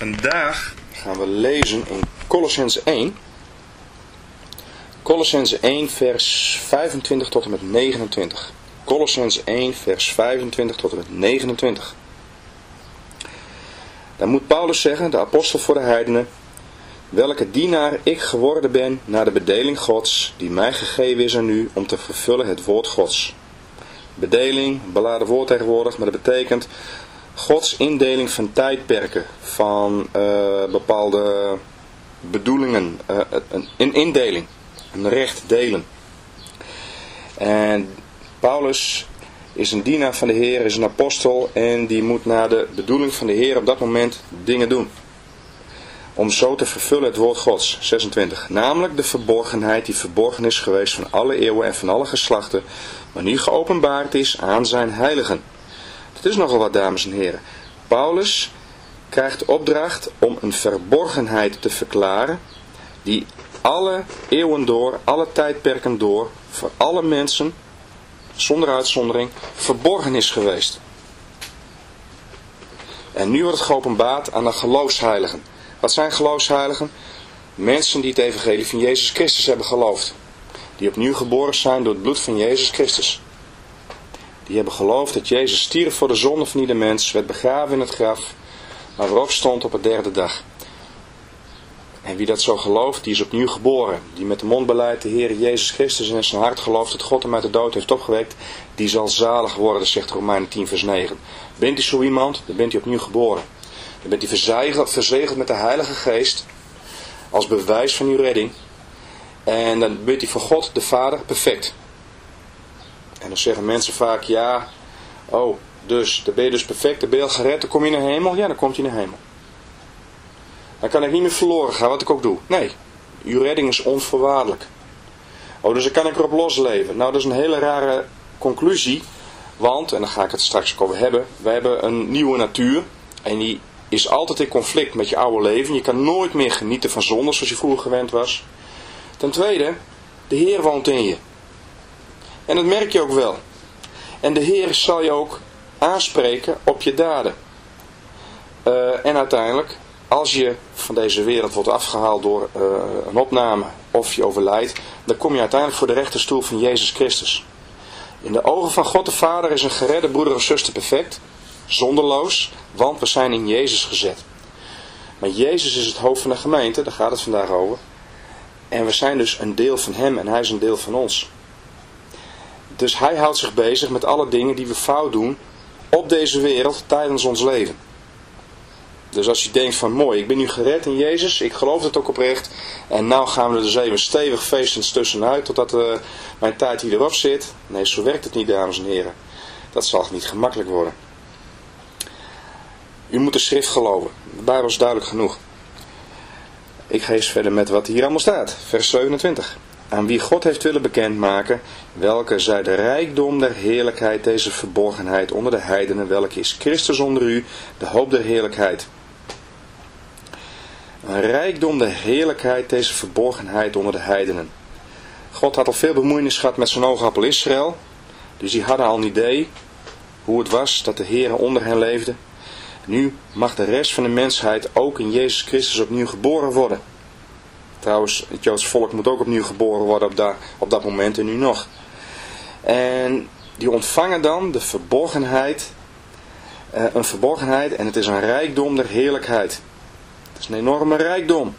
Vandaag gaan we lezen in Kolossenzen 1. Kolossenzen 1 vers 25 tot en met 29. Kolossenzen 1 vers 25 tot en met 29. Dan moet Paulus zeggen, de apostel voor de heidenen, welke dienaar ik geworden ben naar de bedeling Gods, die mij gegeven is aan u om te vervullen het woord Gods. Bedeling, beladen woord tegenwoordig, maar dat betekent Gods indeling van tijdperken, van bepaalde bedoelingen, een indeling, een recht delen. En Paulus is een dienaar van de Heer, is een apostel en die moet naar de bedoeling van de Heer op dat moment dingen doen. Om zo te vervullen het woord Gods, 26. Namelijk de verborgenheid die verborgen is geweest van alle eeuwen en van alle geslachten, maar nu geopenbaard is aan zijn heiligen. Het is nogal wat, dames en heren. Paulus krijgt de opdracht om een verborgenheid te verklaren die alle eeuwen door, alle tijdperken door, voor alle mensen, zonder uitzondering, verborgen is geweest. En nu wordt het geopenbaard aan de geloofsheiligen. Wat zijn geloofsheiligen? Mensen die het evangelie van Jezus Christus hebben geloofd. Die opnieuw geboren zijn door het bloed van Jezus Christus. Die hebben geloofd dat Jezus stierf voor de zonde van ieder mens, werd begraven in het graf, maar weer opstond op de derde dag. En wie dat zo gelooft, die is opnieuw geboren. Die met de mond beleidt de Heer Jezus Christus en in zijn hart gelooft dat God hem uit de dood heeft opgewekt, die zal zalig worden, zegt Romeinen 10 vers 9. Bent u zo iemand, dan bent u opnieuw geboren. Dan bent u verzegeld met de Heilige Geest als bewijs van uw redding. En dan bent u voor God de Vader perfect. En dan zeggen mensen vaak, ja, dus, dan ben je dus perfect, dan ben je al gered, dan kom je naar de hemel. Ja, dan komt je naar de hemel. Dan kan ik niet meer verloren gaan, wat ik ook doe. Nee, uw redding is onvoorwaardelijk. Dus dan kan ik erop losleven. Nou, dat is een hele rare conclusie, want, en daar ga ik het straks ook over hebben, wij hebben een nieuwe natuur en die is altijd in conflict met je oude leven. Je kan nooit meer genieten van zonde zoals je vroeger gewend was. Ten tweede, de Heer woont in je. En dat merk je ook wel. En de Heer zal je ook aanspreken op je daden. En uiteindelijk, als je van deze wereld wordt afgehaald door een opname of je overlijdt, dan kom je uiteindelijk voor de rechterstoel van Jezus Christus. In de ogen van God de Vader is een geredde broeder of zuster perfect, zonderloos, want we zijn in Jezus gezet. Maar Jezus is het hoofd van de gemeente, daar gaat het vandaag over. En we zijn dus een deel van hem en hij is een deel van ons. Dus hij houdt zich bezig met alle dingen die we fout doen op deze wereld tijdens ons leven. Dus als je denkt van mooi, ik ben nu gered in Jezus, ik geloof het ook oprecht. En nou gaan we er dus even stevig feestend tussenuit totdat mijn tijd hier erop zit. Nee, zo werkt het niet, dames en heren. Dat zal niet gemakkelijk worden. U moet de schrift geloven. De Bijbel is duidelijk genoeg. Ik ga eens verder met wat hier allemaal staat. Vers 27. Aan wie God heeft willen bekendmaken, welke zij de rijkdom der heerlijkheid, deze verborgenheid onder de heidenen, welke is Christus onder u, de hoop der heerlijkheid. Een rijkdom der heerlijkheid, deze verborgenheid onder de heidenen. God had al veel bemoeienis gehad met zijn oogappel Israël, dus die hadden al een idee hoe het was dat de Heer onder hen leefde. Nu mag de rest van de mensheid ook in Jezus Christus opnieuw geboren worden. Trouwens, het Joodse volk moet ook opnieuw geboren worden op dat moment en nu nog. En die ontvangen dan de verborgenheid, een verborgenheid en het is een rijkdom der heerlijkheid. Het is een enorme rijkdom.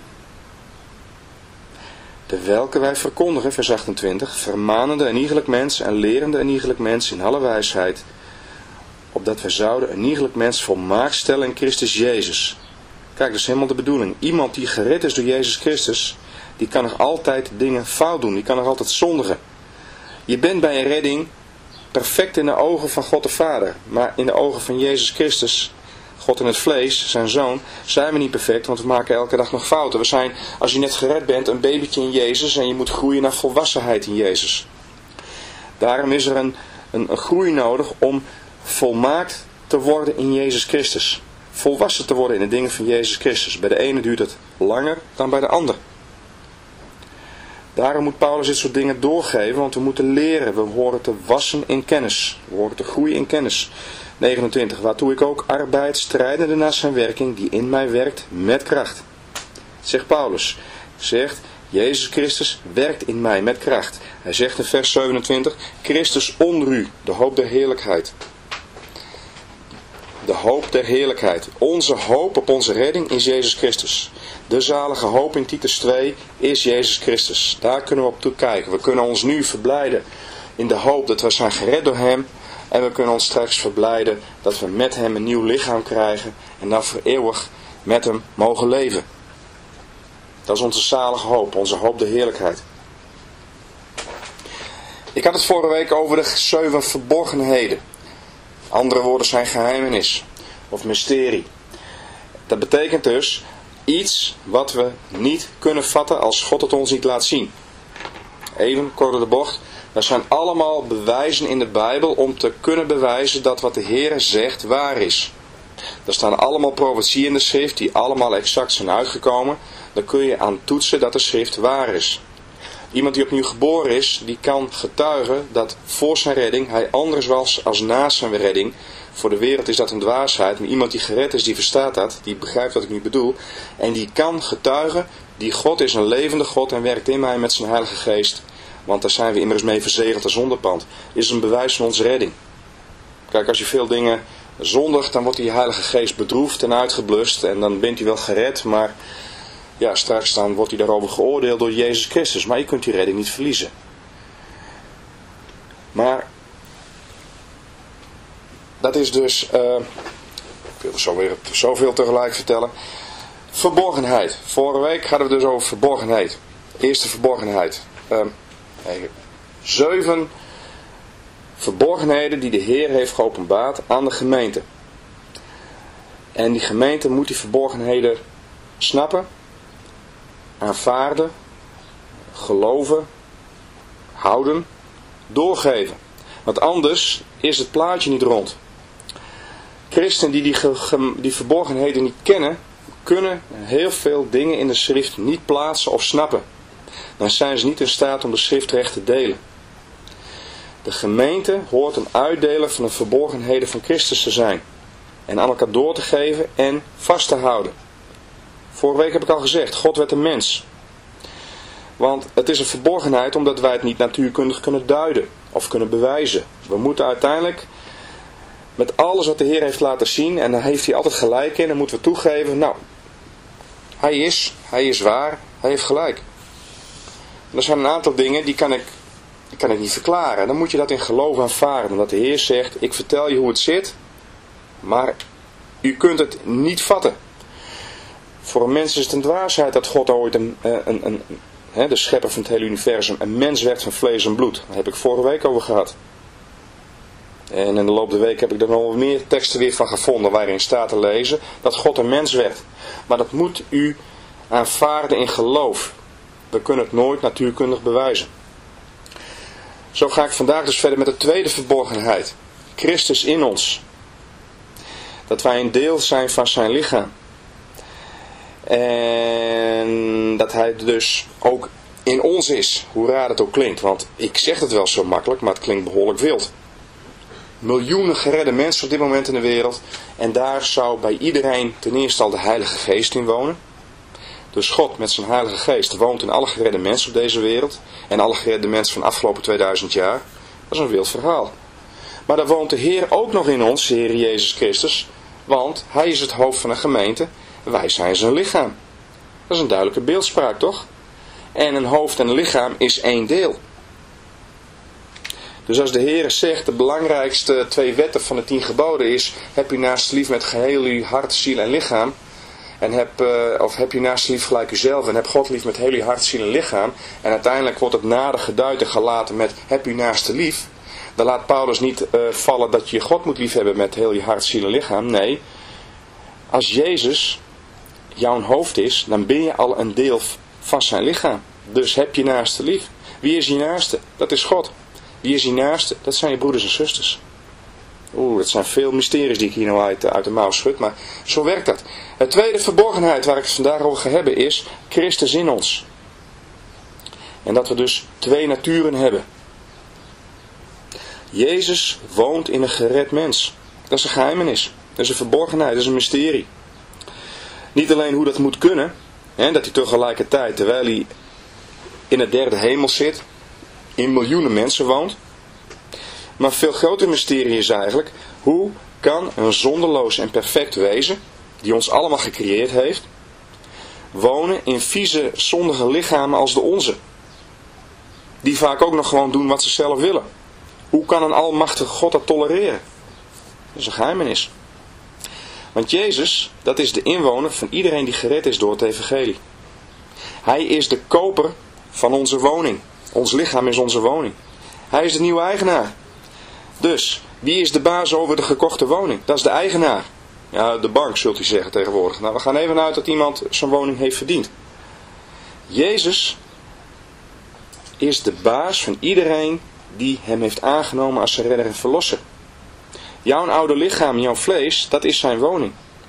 De welke wij verkondigen, vers 28, vermanende een iegelijk mens en lerende een iegelijk mens in alle wijsheid, opdat wij zouden een iegelijk mens volmaakt stellen in Christus Jezus. Kijk, dat is helemaal de bedoeling. Iemand die gered is door Jezus Christus, die kan nog altijd dingen fout doen. Die kan nog altijd zondigen. Je bent bij een redding perfect in de ogen van God de Vader. Maar in de ogen van Jezus Christus, God in het vlees, zijn Zoon, zijn we niet perfect. Want we maken elke dag nog fouten. We zijn, als je net gered bent, een babytje in Jezus en je moet groeien naar volwassenheid in Jezus. Daarom is er een groei nodig om volmaakt te worden in Jezus Christus. Volwassen te worden in de dingen van Jezus Christus. Bij de ene duurt het langer dan bij de ander. Daarom moet Paulus dit soort dingen doorgeven, want we moeten leren. We horen te wassen in kennis. We horen te groeien in kennis. 29. Waartoe ik ook arbeid, strijdende naar zijn werking, die in mij werkt met kracht. Zegt Paulus. Zegt, Jezus Christus werkt in mij met kracht. Hij zegt in vers 27, Christus onder u, de hoop der heerlijkheid. De hoop der heerlijkheid. Onze hoop op onze redding is Jezus Christus. De zalige hoop in Titus 2 is Jezus Christus. Daar kunnen we op toekijken. We kunnen ons nu verblijden in de hoop dat we zijn gered door Hem. En we kunnen ons straks verblijden dat we met Hem een nieuw lichaam krijgen. En dan voor eeuwig met Hem mogen leven. Dat is onze zalige hoop, onze hoop der heerlijkheid. Ik had het vorige week over de 7 verborgenheden. Andere woorden zijn geheimenis of mysterie. Dat betekent dus iets wat we niet kunnen vatten als God het ons niet laat zien. Even kort door de bocht. Er zijn allemaal bewijzen in de Bijbel om te kunnen bewijzen dat wat de Heer zegt waar is. Er staan allemaal profetieën in de schrift die allemaal exact zijn uitgekomen. Daar kun je aan toetsen dat de schrift waar is. Iemand die opnieuw geboren is, die kan getuigen dat voor zijn redding hij anders was als na zijn redding. Voor de wereld is dat een dwaasheid, maar iemand die gered is, die verstaat dat, die begrijpt wat ik nu bedoel. En die kan getuigen, die God is een levende God en werkt in mij met zijn Heilige Geest. Want daar zijn we immers mee verzegeld als zonderpand. Is een bewijs van onze redding. Kijk, als je veel dingen zondigt, dan wordt die Heilige Geest bedroefd en uitgeblust. En dan bent u wel gered, maar ja, straks dan wordt hij daarover geoordeeld door Jezus Christus. Maar je kunt die redding niet verliezen. Maar dat is dus, ik wil zo weer zoveel tegelijk vertellen. Verborgenheid. Vorige week hadden we dus over verborgenheid. Eerste verborgenheid. 7 verborgenheden die de Heer heeft geopenbaard aan de gemeente. En die gemeente moet die verborgenheden snappen, aanvaarden, geloven, houden, doorgeven. Want anders is het plaatje niet rond. Christenen die die verborgenheden niet kennen, kunnen heel veel dingen in de schrift niet plaatsen of snappen. Dan zijn ze niet in staat om de schrift recht te delen. De gemeente hoort een uitdeler van de verborgenheden van Christus te zijn. En aan elkaar door te geven en vast te houden. Vorige week heb ik al gezegd, God werd een mens. Want het is een verborgenheid omdat wij het niet natuurkundig kunnen duiden of kunnen bewijzen. We moeten uiteindelijk met alles wat de Heer heeft laten zien, en daar heeft hij altijd gelijk in, dan moeten we toegeven, nou, hij is waar, hij heeft gelijk. En er zijn een aantal dingen die kan ik niet verklaren. Dan moet je dat in geloof aanvaarden. Omdat de Heer zegt, ik vertel je hoe het zit, maar u kunt het niet vatten. Voor een mens is het een dwaasheid dat God ooit de schepper van het hele universum, een mens werd van vlees en bloed. Daar heb ik vorige week over gehad. En in de loop der week heb ik er nog meer teksten weer van gevonden waarin staat te lezen dat God een mens werd. Maar dat moet u aanvaarden in geloof. We kunnen het nooit natuurkundig bewijzen. Zo ga ik vandaag dus verder met de tweede verborgenheid. Christus in ons. Dat wij een deel zijn van zijn lichaam. En dat hij dus ook in ons is. Hoe raar het ook klinkt. Want ik zeg het wel zo makkelijk, maar het klinkt behoorlijk wild. Miljoenen geredde mensen op dit moment in de wereld. En daar zou bij iedereen ten eerste al de Heilige Geest in wonen. Dus God met zijn Heilige Geest woont in alle geredde mensen op deze wereld. En alle geredde mensen van de afgelopen 2000 jaar. Dat is een wild verhaal. Maar daar woont de Heer ook nog in ons, de Heer Jezus Christus. Want hij is het hoofd van een gemeente. Wij zijn zijn lichaam. Dat is een duidelijke beeldspraak, toch? En een hoofd en een lichaam is één deel. Dus als de Heer zegt, de belangrijkste 2 wetten van de 10 geboden is, heb je naast lief met geheel uw hart, ziel en lichaam. En heb je naast lief gelijk uzelf en heb God lief met heel je hart, ziel en lichaam. En uiteindelijk wordt het nader geduid en gelaten met heb je naaste lief. Dan laat Paulus niet vallen dat je God moet liefhebben met heel je hart, ziel en lichaam. Nee, als Jezus jouw hoofd is, dan ben je al een deel van zijn lichaam. Dus heb je naaste lief. Wie is je naaste? Dat is God. Wie is je naaste? Dat zijn je broeders en zusters. Dat zijn veel mysteries die ik hier nou uit de mouw schud, maar zo werkt dat. Het tweede verborgenheid waar ik het vandaag over ga hebben is Christus in ons. En dat we dus 2 naturen hebben. Jezus woont in een gered mens. Dat Dat is een geheimenis. Dat is een verborgenheid. Dat is een mysterie. Niet alleen hoe dat moet kunnen. Hè, dat hij tegelijkertijd, terwijl hij in het derde hemel zit, in miljoenen mensen woont. Maar veel groter mysterie is eigenlijk, hoe kan een zonderloos en perfect wezen, die ons allemaal gecreëerd heeft, wonen in vieze, zondige lichamen als de onze. Die vaak ook nog gewoon doen wat ze zelf willen. Hoe kan een almachtige God dat tolereren? Dat is een geheimenis. Want Jezus, dat is de inwoner van iedereen die gered is door het evangelie. Hij is de koper van onze woning. Ons lichaam is onze woning. Hij is de nieuwe eigenaar. Dus, wie is de baas over de gekochte woning? Dat is de eigenaar. Ja, de bank zult u zeggen tegenwoordig. Nou, we gaan even uit dat iemand zijn woning heeft verdiend. Jezus is de baas van iedereen die hem heeft aangenomen als zijn redder en verlosser. Jouw oude lichaam, jouw vlees, dat is zijn woning.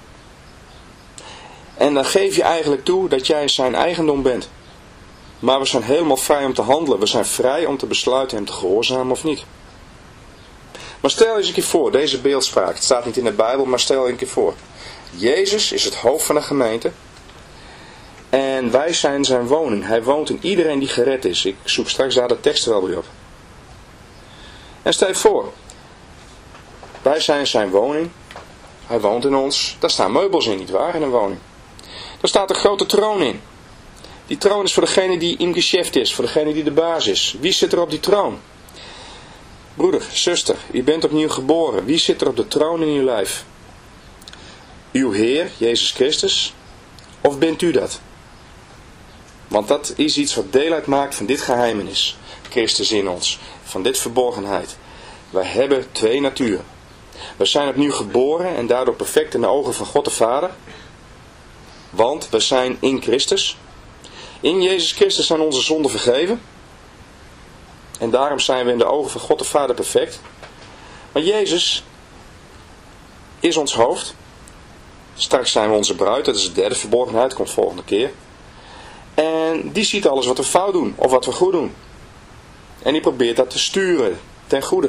En dan geef je eigenlijk toe dat jij zijn eigendom bent. Maar we zijn helemaal vrij om te handelen. We zijn vrij om te besluiten hem te gehoorzamen of niet. Maar stel eens een keer voor, deze beeldspraak. Het staat niet in de Bijbel, maar stel een keer voor. Jezus is het hoofd van de gemeente. En wij zijn zijn woning. Hij woont in iedereen die gered is. Ik zoek straks daar de tekst wel weer op. En stel je voor. Wij zijn zijn woning. Hij woont in ons. Daar staan meubels in, nietwaar, in een woning. Daar staat een grote troon in. Die troon is voor degene die im geschäft is. Voor degene die de baas is. Wie zit er op die troon? Broeder, zuster, u bent opnieuw geboren. Wie zit er op de troon in uw lijf? Uw Heer, Jezus Christus? Of bent u dat? Want dat is iets wat deel uitmaakt van dit geheimenis. Christus in ons. Van dit verborgenheid. Wij hebben twee naturen. We zijn opnieuw geboren en daardoor perfect in de ogen van God de Vader. Want we zijn in Christus. In Jezus Christus zijn onze zonden vergeven. En daarom zijn we in de ogen van God de Vader perfect. Maar Jezus is ons hoofd. Straks zijn we onze bruid. Dat is de derde verborgenheid. Komt volgende keer. En die ziet alles wat we fout doen. Of wat we goed doen. En die probeert dat te sturen. Ten goede.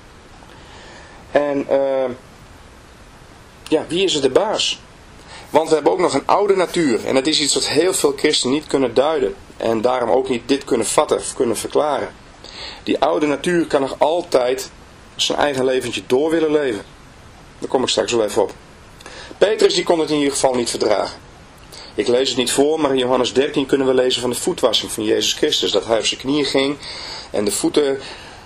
En wie is er de baas? Want we hebben ook nog een oude natuur. En dat is iets wat heel veel christenen niet kunnen duiden. En daarom ook niet dit kunnen vatten of kunnen verklaren. Die oude natuur kan nog altijd zijn eigen leventje door willen leven. Daar kom ik straks wel even op. Petrus die kon het in ieder geval niet verdragen. Ik lees het niet voor, maar in Johannes 13 kunnen we lezen van de voetwassing van Jezus Christus. Dat hij op zijn knieën ging en de voeten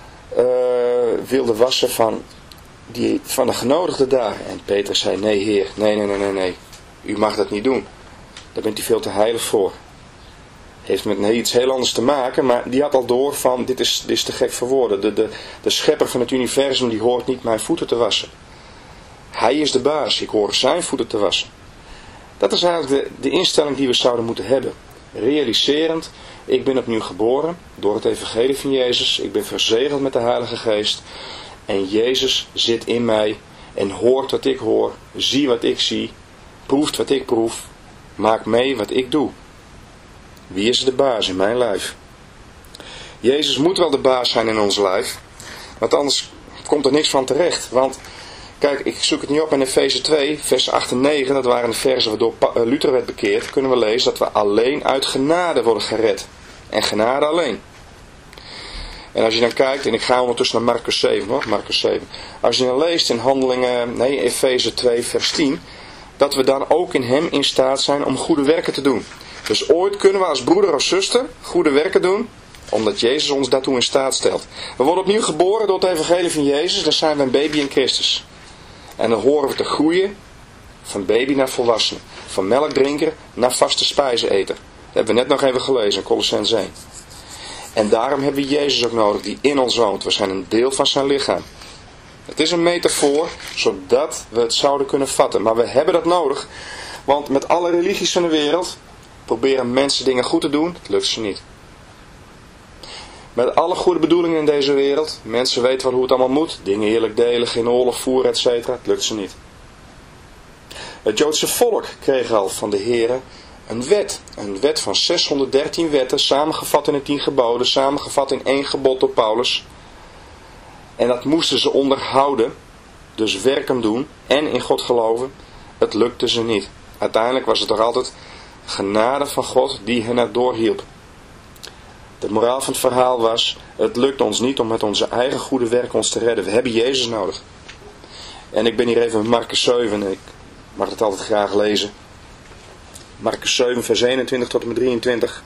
wilde wassen van de genodigde daar. En Petrus zei, nee Heer, nee. U mag dat niet doen. Daar bent u veel te heilig voor. Heeft met iets heel anders te maken, maar die had al door van, dit is te gek voor woorden. De schepper van het universum, die hoort niet mijn voeten te wassen. Hij is de baas, ik hoor zijn voeten te wassen. Dat is eigenlijk de instelling die we zouden moeten hebben. Realiserend, ik ben opnieuw geboren door het evangelie van Jezus. Ik ben verzegeld met de Heilige Geest. En Jezus zit in mij en hoort wat ik hoor, zie wat ik zie, proeft wat ik proef, maakt mee wat ik doe. Wie is de baas in mijn lijf? Jezus moet wel de baas zijn in ons lijf, want anders komt er niks van terecht. Want, kijk, ik zoek het niet op in Efeze 2, vers 8 en 9, dat waren de versen waardoor Luther werd bekeerd, kunnen we lezen dat we alleen uit genade worden gered. En genade alleen. En als je dan kijkt, en ik ga ondertussen naar Marcus 7 hoor, Marcus 7. Als je dan leest in Efeze 2 vers 10, dat we dan ook in hem in staat zijn om goede werken te doen. Dus ooit kunnen we als broeder of zuster goede werken doen, omdat Jezus ons daartoe in staat stelt. We worden opnieuw geboren door het evangelie van Jezus, dan zijn we een baby in Christus. En dan horen we te groeien van baby naar volwassene. Van melkdrinker naar vaste spijzeneter. Dat hebben we net nog even gelezen in Colossenzen 1. En daarom hebben we Jezus ook nodig die in ons woont. We zijn een deel van zijn lichaam. Het is een metafoor, zodat we het zouden kunnen vatten. Maar we hebben dat nodig, want met alle religies van de wereld proberen mensen dingen goed te doen, het lukt ze niet. Met alle goede bedoelingen in deze wereld, mensen weten wel hoe het allemaal moet, dingen eerlijk delen, geen oorlog voeren, etc. Het lukt ze niet. Het Joodse volk kreeg al van de Here een wet van 613 wetten, samengevat in de 10 geboden, samengevat in 1 gebod door Paulus. En dat moesten ze onderhouden dus werken doen en in God geloven, het lukte ze niet. Uiteindelijk was het toch altijd genade van God die hen erdoor hielp. De moraal van het verhaal was, het lukt ons niet om met onze eigen goede werk ons te redden. We hebben Jezus nodig. En ik ben hier even met Marcus 7, ik mag het altijd graag lezen. Marcus 7 vers 21 tot en met 23.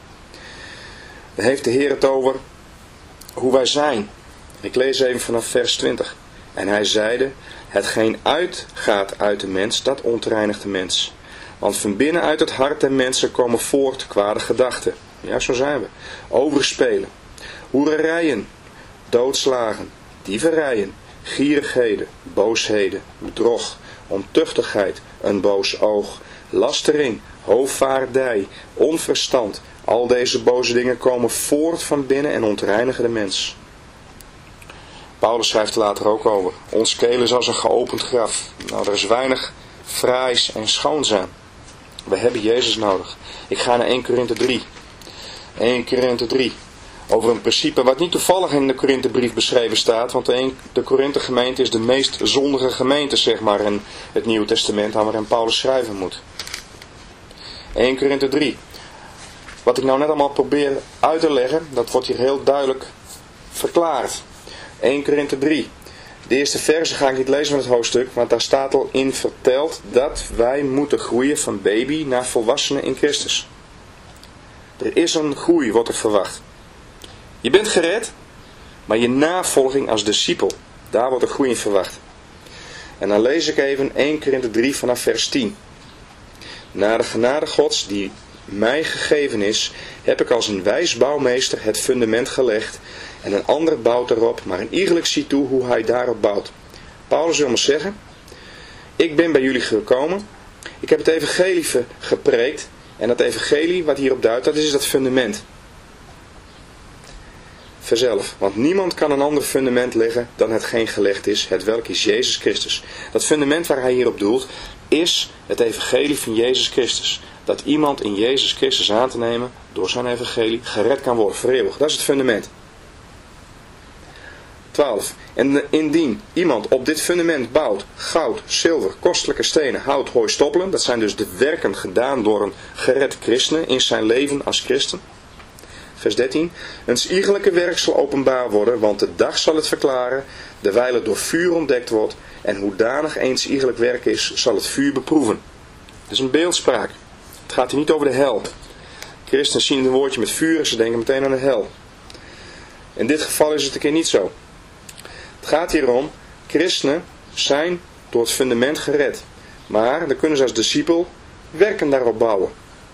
Daar heeft de Heer het over hoe wij zijn. Ik lees even vanaf vers 20. En hij zeide, hetgeen uitgaat uit de mens, dat ontreinigt de mens. Want van binnen uit het hart der mensen komen voort kwade gedachten. Ja, zo zijn we. Overspelen, hoererijen, doodslagen, dieverijen, gierigheden, boosheden, bedrog, ontuchtigheid, een boos oog, lastering, hoofdvaardij, onverstand. Al deze boze dingen komen voort van binnen en ontreinigen de mens. Paulus schrijft er later ook over. Ons keel is als een geopend graf. Nou, er is weinig fraais en schoons aan. We hebben Jezus nodig. Ik ga naar 1 Korinthe 3. 1 Korinthe 3. Over een principe wat niet toevallig in de Korinthebrief beschreven staat. Want de Korinthe gemeente is de meest zondige gemeente, zeg maar, in het Nieuwe Testament, aan waarin Paulus schrijven moet. 1 Korinthe 3. Wat ik nou net allemaal probeer uit te leggen, dat wordt hier heel duidelijk verklaard. 1 Korinthe 3. De eerste verse ga ik niet lezen van het hoofdstuk, want daar staat al in verteld dat wij moeten groeien van baby naar volwassenen in Christus. Er is een groei, wordt er verwacht. Je bent gered, maar je navolging als discipel, daar wordt een groei in verwacht. En dan lees ik even 1 Korinthe 3 vanaf vers 10. Naar de genade Gods die mij gegeven is, heb ik als een wijs bouwmeester het fundament gelegd en een ander bouwt erop, maar een iegelijk ziet toe hoe hij daarop bouwt. Paulus wil maar zeggen, ik ben bij jullie gekomen, ik heb het evangelie gepreekt en dat evangelie wat hierop duidt, dat is dat fundament. Verzelf, want niemand kan een ander fundament leggen dan hetgeen gelegd is, hetwelk is Jezus Christus. Dat fundament waar hij hierop doelt, is het evangelie van Jezus Christus. Dat iemand in Jezus Christus aan te nemen, door zijn evangelie, gered kan worden voor eeuwig. Dat is het fundament. 12. En indien iemand op dit fundament bouwt goud, zilver, kostelijke stenen, hout, hooi, stoppelen, dat zijn dus de werken gedaan door een gered christen in zijn leven als christen. Vers 13. Een iegelijke werk zal openbaar worden, want de dag zal het verklaren, dewijl het door vuur ontdekt wordt, en hoedanig eens iegelijk werk is, zal het vuur beproeven. Dat is een beeldspraak. Het gaat hier niet over de hel. Christenen zien een woordje met vuur en ze denken meteen aan de hel. In dit geval is het een keer niet zo. Het gaat hier om, christenen zijn door het fundament gered. Maar dan kunnen ze als discipel werken daarop bouwen.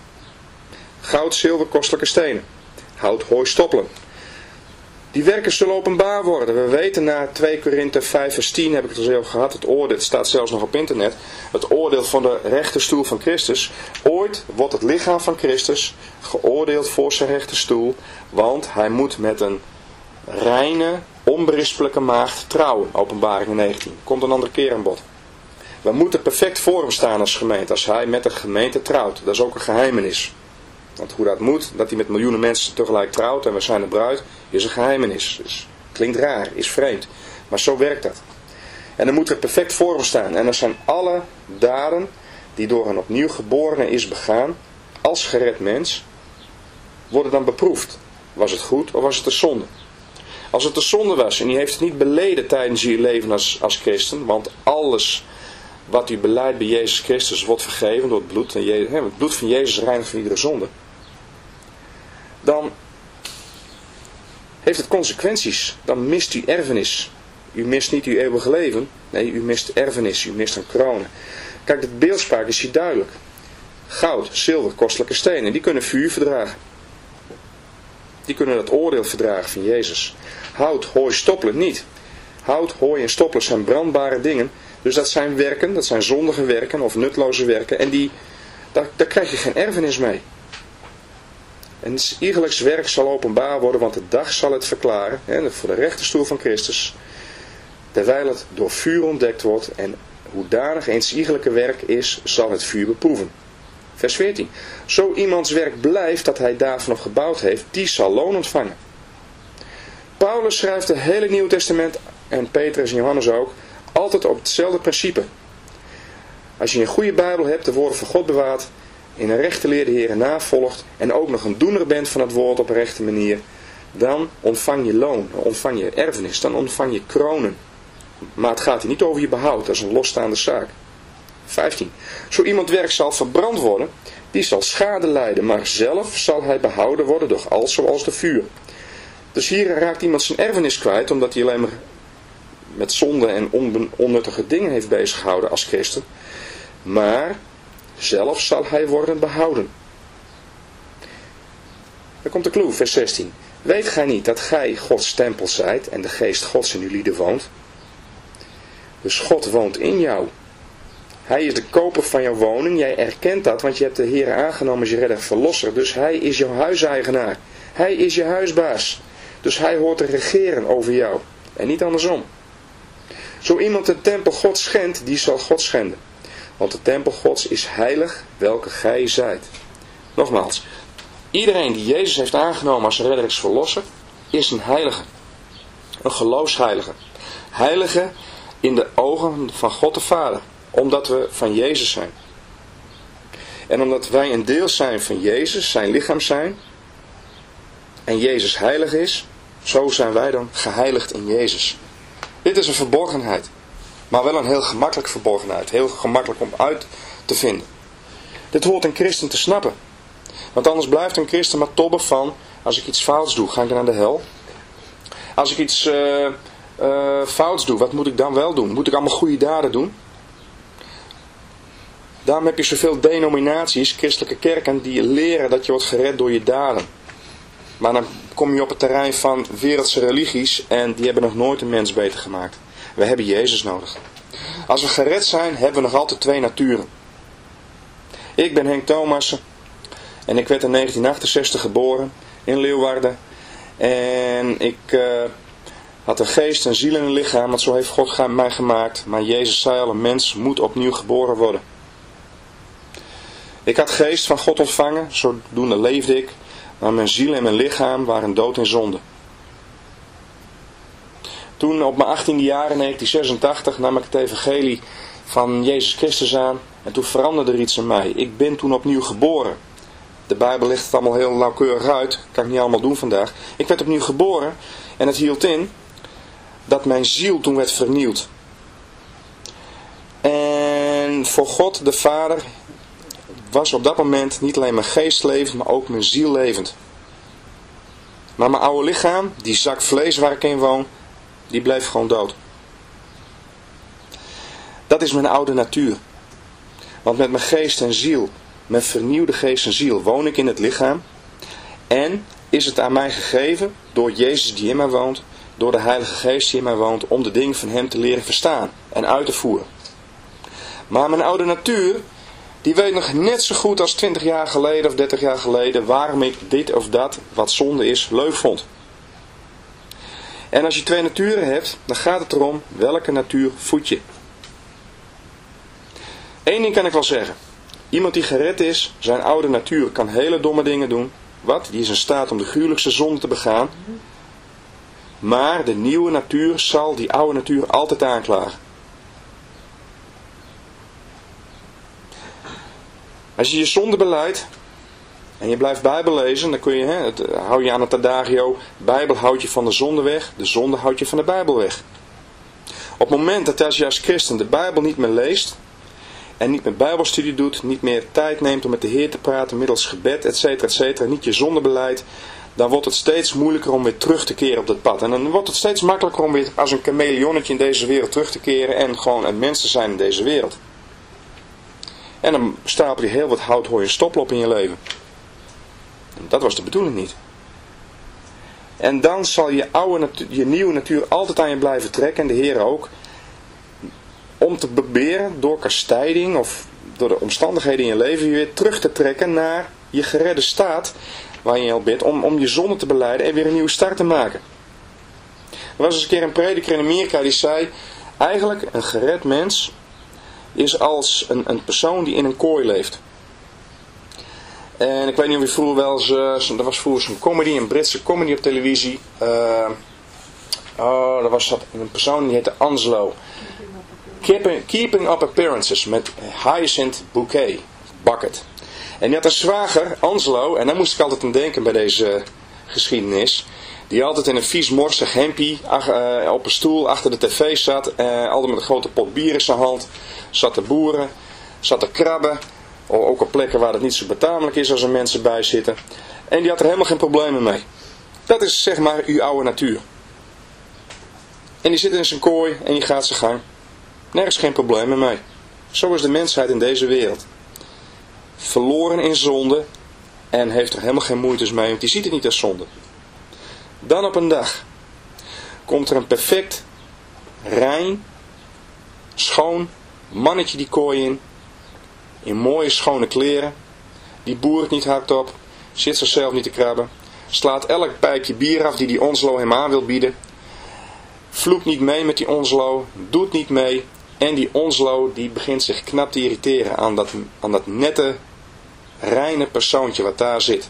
Goud, zilver, kostelijke stenen. Hout, hooi, stoppelen. Die werken zullen openbaar worden. We weten na 2 Korinthe 5 vers 10 heb ik het al zo gehad. Het oordeel, het staat zelfs nog op internet. Het oordeel van de rechterstoel van Christus. Ooit wordt het lichaam van Christus geoordeeld voor zijn rechterstoel. Want hij moet met een reine, onberispelijke maagd trouwen. Openbaring 19. Komt een andere keer aan bod. We moeten perfect voor hem staan als gemeente. Als hij met een gemeente trouwt. Dat is ook een geheimenis. Want hoe dat moet, dat hij met miljoenen mensen tegelijk trouwt en we zijn de bruid, is een geheimenis. Dus klinkt raar, is vreemd. Maar zo werkt dat. En dan moet er perfect voor hem staan. En dan zijn alle daden die door een opnieuw geborene is begaan, als gered mens, worden dan beproefd. Was het goed of was het een zonde? Als het een zonde was en u heeft het niet beleden tijdens uw leven als christen, want alles wat u belijdt bij Jezus Christus wordt vergeven door het bloed van Jezus. Het bloed van Jezus reinigt van iedere zonde. Dan heeft het consequenties. Dan mist u erfenis. U mist niet uw eeuwige leven. Nee, u mist erfenis. U mist een kroon. Kijk, de beeldspraak is hier duidelijk. Goud, zilver, kostelijke stenen. Die kunnen vuur verdragen. Die kunnen dat oordeel verdragen van Jezus. Hout, hooi, stoppelen niet. Hout, hooi en stoppelen zijn brandbare dingen. Dus dat zijn werken, dat zijn zondige werken of nutloze werken. En daar krijg je geen erfenis mee. En het iegelijks werk zal openbaar worden, want de dag zal het verklaren. Voor de rechterstoel van Christus. Terwijl het door vuur ontdekt wordt. En hoedanig eens iegelijke werk is, zal het vuur beproeven. Vers 14. Zo iemands werk blijft dat hij daarvan op gebouwd heeft, die zal loon ontvangen. Paulus schrijft het hele Nieuwe Testament, en Petrus en Johannes ook, Altijd op hetzelfde principe. Als je een goede Bijbel hebt, de woorden van God bewaart, in een rechte leer de Heer navolgt en ook nog een doener bent van het woord op een rechte manier, dan ontvang je loon, dan ontvang je erfenis, dan ontvang je kronen. Maar het gaat hier niet over je behoud, dat is een losstaande zaak. 15. Zo iemand werk zal verbrand worden, die zal schade lijden, maar zelf zal hij behouden worden door al zoals de vuur. Dus hier raakt iemand zijn erfenis kwijt, omdat hij alleen maar met zonde en onnuttige dingen heeft bezig gehouden als christen. Maar zelf zal hij worden behouden. Dan komt de clue, vers 16. Weet gij niet dat gij Gods tempel zijt en de geest Gods in uw lieden woont? Dus God woont in jou. Hij is de koper van jouw woning. Jij erkent dat, want je hebt de Heer aangenomen als je redder en verlosser. Dus hij is jouw huiseigenaar. Hij is je huisbaas. Dus hij hoort te regeren over jou. En niet andersom. Zo iemand de tempel Gods schendt, die zal God schenden. Want de tempel Gods is heilig, welke gij zijt. Nogmaals, iedereen die Jezus heeft aangenomen als redder en verlosser, is een heilige. Een geloofsheilige. Heilige in de ogen van God de Vader. Omdat we van Jezus zijn. En omdat wij een deel zijn van Jezus, zijn lichaam zijn, en Jezus heilig is, zo zijn wij dan geheiligd in Jezus. Dit is een verborgenheid. Maar wel een heel gemakkelijk verborgenheid. Heel gemakkelijk om uit te vinden. Dit hoort een christen te snappen. Want anders blijft een christen maar tobben van, als ik iets fouts doe, ga ik dan naar de hel? Als ik iets fouts doe, wat moet ik dan wel doen? Moet ik allemaal goede daden doen? Daarom heb je zoveel denominaties, christelijke kerken, die leren dat je wordt gered door je daden. Maar dan kom je op het terrein van wereldse religies en die hebben nog nooit een mens beter gemaakt. We hebben Jezus nodig. Als we gered zijn, hebben we nog altijd twee naturen. Ik ben Henk Thomassen en ik werd in 1968 geboren in Leeuwarden. En ik had een geest, een ziel en een lichaam, want zo heeft God mij gemaakt. Maar Jezus zei al, een mens moet opnieuw geboren worden. Ik had geest van God ontvangen, zodoende leefde ik. Maar mijn ziel en mijn lichaam waren dood in zonde. Toen op mijn 18e jaar in 1986 nam ik het evangelie van Jezus Christus aan. En toen veranderde er iets in mij. Ik ben toen opnieuw geboren. De Bijbel legt het allemaal heel nauwkeurig uit. Kan ik niet allemaal doen vandaag. Ik werd opnieuw geboren. En het hield in dat mijn ziel toen werd vernieuwd. En voor God de Vader was op dat moment niet alleen mijn geest levend, maar ook mijn ziel levend. Maar mijn oude lichaam, die zak vlees waar ik in woon, die bleef gewoon dood. Dat is mijn oude natuur. Want met mijn geest en ziel, mijn vernieuwde geest en ziel, woon ik in het lichaam. En is het aan mij gegeven, door Jezus die in mij woont, door de Heilige Geest die in mij woont, om de dingen van Hem te leren verstaan en uit te voeren. Maar mijn oude natuur, die weet nog net zo goed als 20 jaar geleden of 30 jaar geleden waarom ik dit of dat, wat zonde is, leuk vond. En als je twee naturen hebt, dan gaat het erom welke natuur voed je. Eén ding kan ik wel zeggen. Iemand die gered is, zijn oude natuur kan hele domme dingen doen. Wat? Die is in staat om de gruwelijkste zonde te begaan. Maar de nieuwe natuur zal die oude natuur altijd aanklagen. Als je je zonde belijdt en je blijft Bijbel lezen, dan kun je, hou je aan het adagio, Bijbel houdt je van de zonde weg, de zonde houdt je van de Bijbel weg. Op het moment dat als je als christen de Bijbel niet meer leest en niet meer Bijbelstudie doet, niet meer tijd neemt om met de Heer te praten middels gebed, etc., niet je zonde beleidt, dan wordt het steeds moeilijker om weer terug te keren op dat pad. En dan wordt het steeds makkelijker om weer als een chameleonnetje in deze wereld terug te keren en gewoon een mens te zijn in deze wereld. En dan stapel je heel wat hout, hooi en stoplop in je leven. Dat was de bedoeling niet. En dan zal je nieuwe natuur altijd aan je blijven trekken, en de Heer ook, om te proberen door kastijding of door de omstandigheden in je leven je weer terug te trekken naar je geredde staat, waar je al bent, om je zonde te belijden en weer een nieuwe start te maken. Er was eens een keer een prediker in Amerika die zei, eigenlijk een gered mens is als een persoon die in een kooi leeft. En ik weet niet of je vroeger wel eens, er was vroeger zo'n comedy, een Britse comedy op televisie. Er was een persoon die heette Anslo. Keeping Up Appearances met Hyacinth Bucket. En die had een zwager, Angelo, en daar moest ik altijd aan denken bij deze geschiedenis. Die altijd in een vies morsig hempie op een stoel achter de tv zat. Altijd met een grote pot bier in zijn hand. Zat te boeren, zat te krabben. Ook op plekken waar het niet zo betamelijk is als er mensen bij zitten. En die had er helemaal geen problemen mee. Dat is zeg maar uw oude natuur. En die zit in zijn kooi en die gaat zijn gang. Nergens geen problemen mee. Zo is de mensheid in deze wereld. Verloren in zonde en heeft er helemaal geen moeite mee, want die ziet het niet als zonde. Dan op een dag komt er een perfect, rein, schoon mannetje die kooi in mooie schone kleren. Die boert niet hard op, zit zichzelf niet te krabben, slaat elk pijpje bier af die Onslo hem aan wil bieden, vloekt niet mee met die Onslo, doet niet mee. En die Onslo die begint zich knap te irriteren aan dat nette, reine persoontje wat daar zit.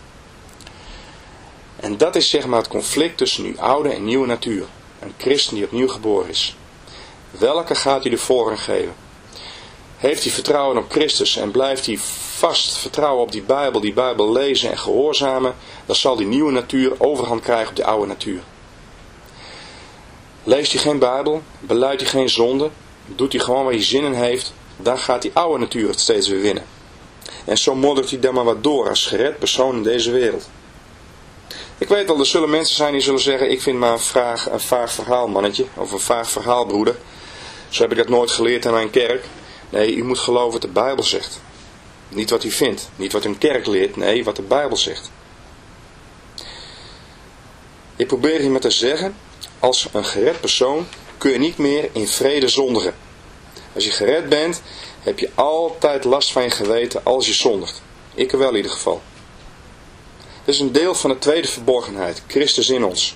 En dat is zeg maar het conflict tussen uw oude en nieuwe natuur. Een christen die opnieuw geboren is. Welke gaat u de voorrang geven? Heeft hij vertrouwen op Christus en blijft hij vast vertrouwen op die Bijbel lezen en gehoorzamen, dan zal die nieuwe natuur overhand krijgen op de oude natuur. Leest hij geen Bijbel, beleidt hij geen zonde, doet hij gewoon waar hij zin in heeft, dan gaat die oude natuur het steeds weer winnen. En zo moddert hij dan maar wat door als gered persoon in deze wereld. Ik weet wel, er zullen mensen zijn die zullen zeggen, ik vind maar een vaag verhaal mannetje, of een vaag verhaal broeder. Zo heb ik dat nooit geleerd in mijn kerk. Nee, u moet geloven wat de Bijbel zegt. Niet wat u vindt, niet wat een kerk leert, nee, wat de Bijbel zegt. Ik probeer hier maar te zeggen, als een gered persoon kun je niet meer in vrede zondigen. Als je gered bent, heb je altijd last van je geweten als je zondigt. Ik wel in ieder geval. Dat is een deel van de tweede verborgenheid, Christus in ons.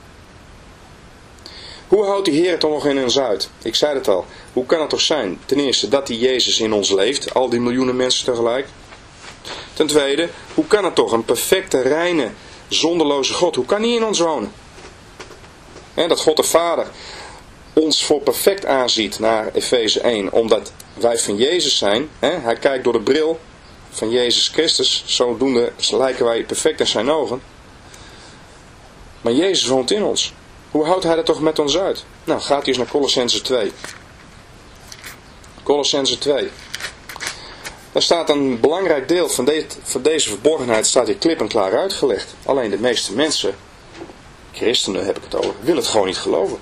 Hoe houdt die Heer het toch nog in ons uit? Ik zei het al, hoe kan het toch zijn? Ten eerste dat die Jezus in ons leeft, al die miljoenen mensen tegelijk. Ten tweede, hoe kan het toch? Een perfecte, reine, zonderloze God, hoe kan die in ons wonen? Dat God de Vader ons voor perfect aanziet naar Efeze 1, omdat wij van Jezus zijn. Hij kijkt door de bril van Jezus Christus, zodoende lijken wij perfect in zijn ogen. Maar Jezus woont in ons. Hoe houdt hij dat toch met ons uit? Nou, gaat u eens naar Colossenzen 2. Colossenzen 2. Daar staat een belangrijk deel van deze verborgenheid staat hier klip en klaar uitgelegd. Alleen de meeste mensen, christenen heb ik het over, willen het gewoon niet geloven.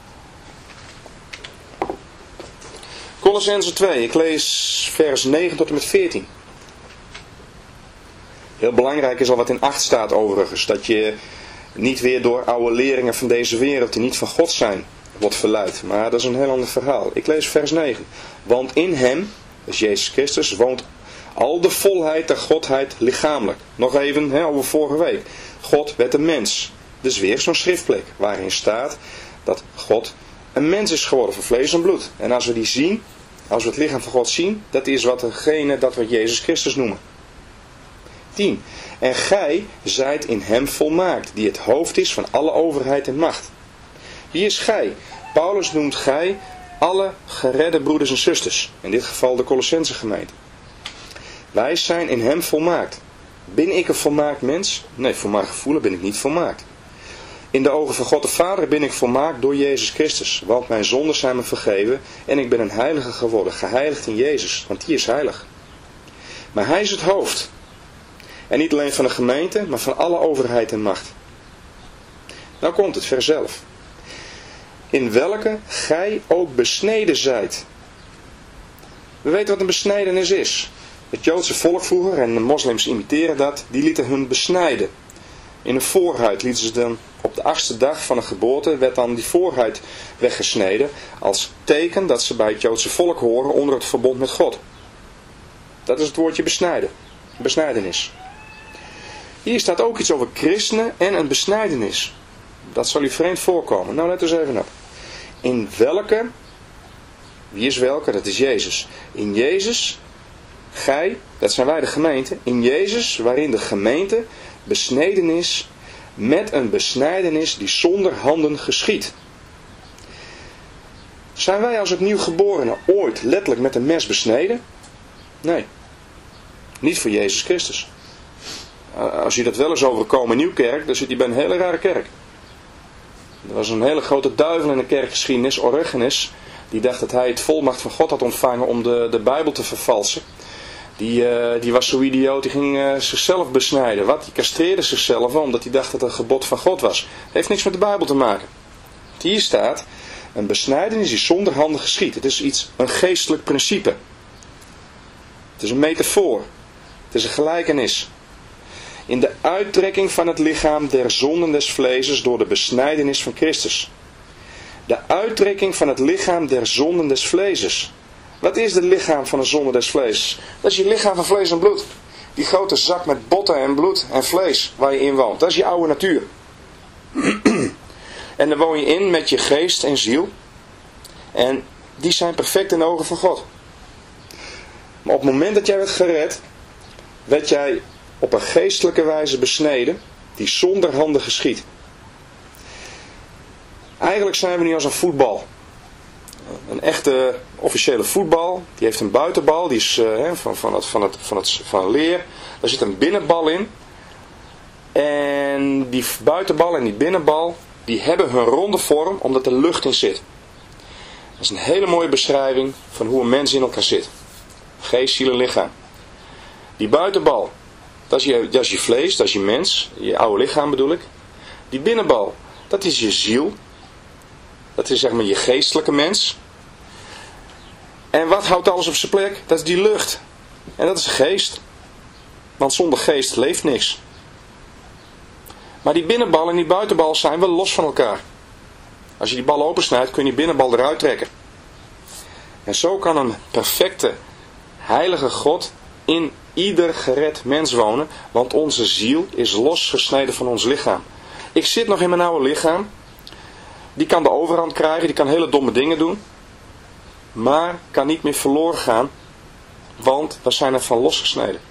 Colossenzen 2, ik lees vers 9 tot en met 14. Heel belangrijk is al wat in 8 staat overigens. Dat je niet weer door oude leringen van deze wereld die niet van God zijn, wordt verleid. Maar dat is een heel ander verhaal. Ik lees vers 9. Want in hem, dus Jezus Christus, woont al de volheid der Godheid lichamelijk. Nog even over vorige week. God werd een mens. Dus weer zo'n schriftplek waarin staat dat God een mens is geworden van vlees en bloed. En als we die zien, als we het lichaam van God zien, dat is wat we Jezus Christus noemen. 10. En gij zijt in hem volmaakt, die het hoofd is van alle overheid en macht. Wie is gij? Paulus noemt gij alle geredde broeders en zusters. In dit geval de Colossense gemeente. Wij zijn in hem volmaakt. Ben ik een volmaakt mens? Nee, voor mijn gevoelen ben ik niet volmaakt. In de ogen van God de Vader ben ik volmaakt door Jezus Christus. Want mijn zonden zijn me vergeven en ik ben een heilige geworden. Geheiligd in Jezus, want die is heilig. Maar hij is het hoofd. En niet alleen van de gemeente, maar van alle overheid en macht. Nou komt het, vers 11. In welke gij ook besneden zijt. We weten wat een besnijdenis is. Het Joodse volk vroeger, en de moslims imiteren dat, die lieten hun besnijden. In een voorhuid lieten ze dan, op de 8e dag van de geboorte, werd dan die voorhuid weggesneden, als teken dat ze bij het Joodse volk horen onder het verbond met God. Dat is het woordje besnijden, besnijdenis. Hier staat ook iets over christenen en een besnijdenis. Dat zal u vreemd voorkomen. Nou, let eens even op. In welke, wie is welke? Dat is Jezus. In Jezus, gij, dat zijn wij de gemeente. In Jezus, waarin de gemeente besneden is met een besnijdenis die zonder handen geschiedt. Zijn wij als opnieuw geborenen ooit letterlijk met een mes besneden? Nee. Niet voor Jezus Christus. Als je dat wel eens overkomen in Nieuwkerk, dan zit hij bij een hele rare kerk. Er was een hele grote duivel in de kerkgeschiedenis, Origenes. Die dacht dat hij het volmacht van God had ontvangen om de Bijbel te vervalsen. Die was zo idioot, die ging zichzelf besnijden. Wat? Die castreerde zichzelf omdat hij dacht dat het een gebod van God was. Het heeft niks met de Bijbel te maken. Hier staat, een besnijdenis die zonder handen geschiet. Het is een geestelijk principe. Het is een metafoor. Het is een gelijkenis. In de uittrekking van het lichaam der zonden des vleeses door de besnijdenis van Christus. De uittrekking van het lichaam der zonden des vleeses. Wat is het lichaam van de zonde des vleeses? Dat is je lichaam van vlees en bloed. Die grote zak met botten en bloed en vlees waar je in woont. Dat is je oude natuur. En daar woon je in met je geest en ziel. En die zijn perfect in de ogen van God. Maar op het moment dat jij werd gered, werd jij op een geestelijke wijze besneden, die zonder handen geschiet. Eigenlijk zijn we nu als een voetbal. Een echte officiële voetbal, die heeft een buitenbal, die is van leer. Daar zit een binnenbal in. En die buitenbal en die binnenbal, die hebben hun ronde vorm omdat er lucht in zit. Dat is een hele mooie beschrijving van hoe een mens in elkaar zit. Geest, ziel en lichaam. Die buitenbal, dat is je vlees, dat is je mens, je oude lichaam bedoel ik. Die binnenbal, dat is je ziel. Dat is zeg maar je geestelijke mens. En wat houdt alles op zijn plek? Dat is die lucht. En dat is de geest. Want zonder geest leeft niks. Maar die binnenbal en die buitenbal zijn wel los van elkaar. Als je die bal opensnijdt, kun je die binnenbal eruit trekken. En zo kan een perfecte, heilige God in ieder gered mens wonen. Want onze ziel is losgesneden van ons lichaam. Ik zit nog in mijn oude lichaam. Die kan de overhand krijgen, die kan hele domme dingen doen. Maar kan niet meer verloren gaan. Want we zijn ervan losgesneden.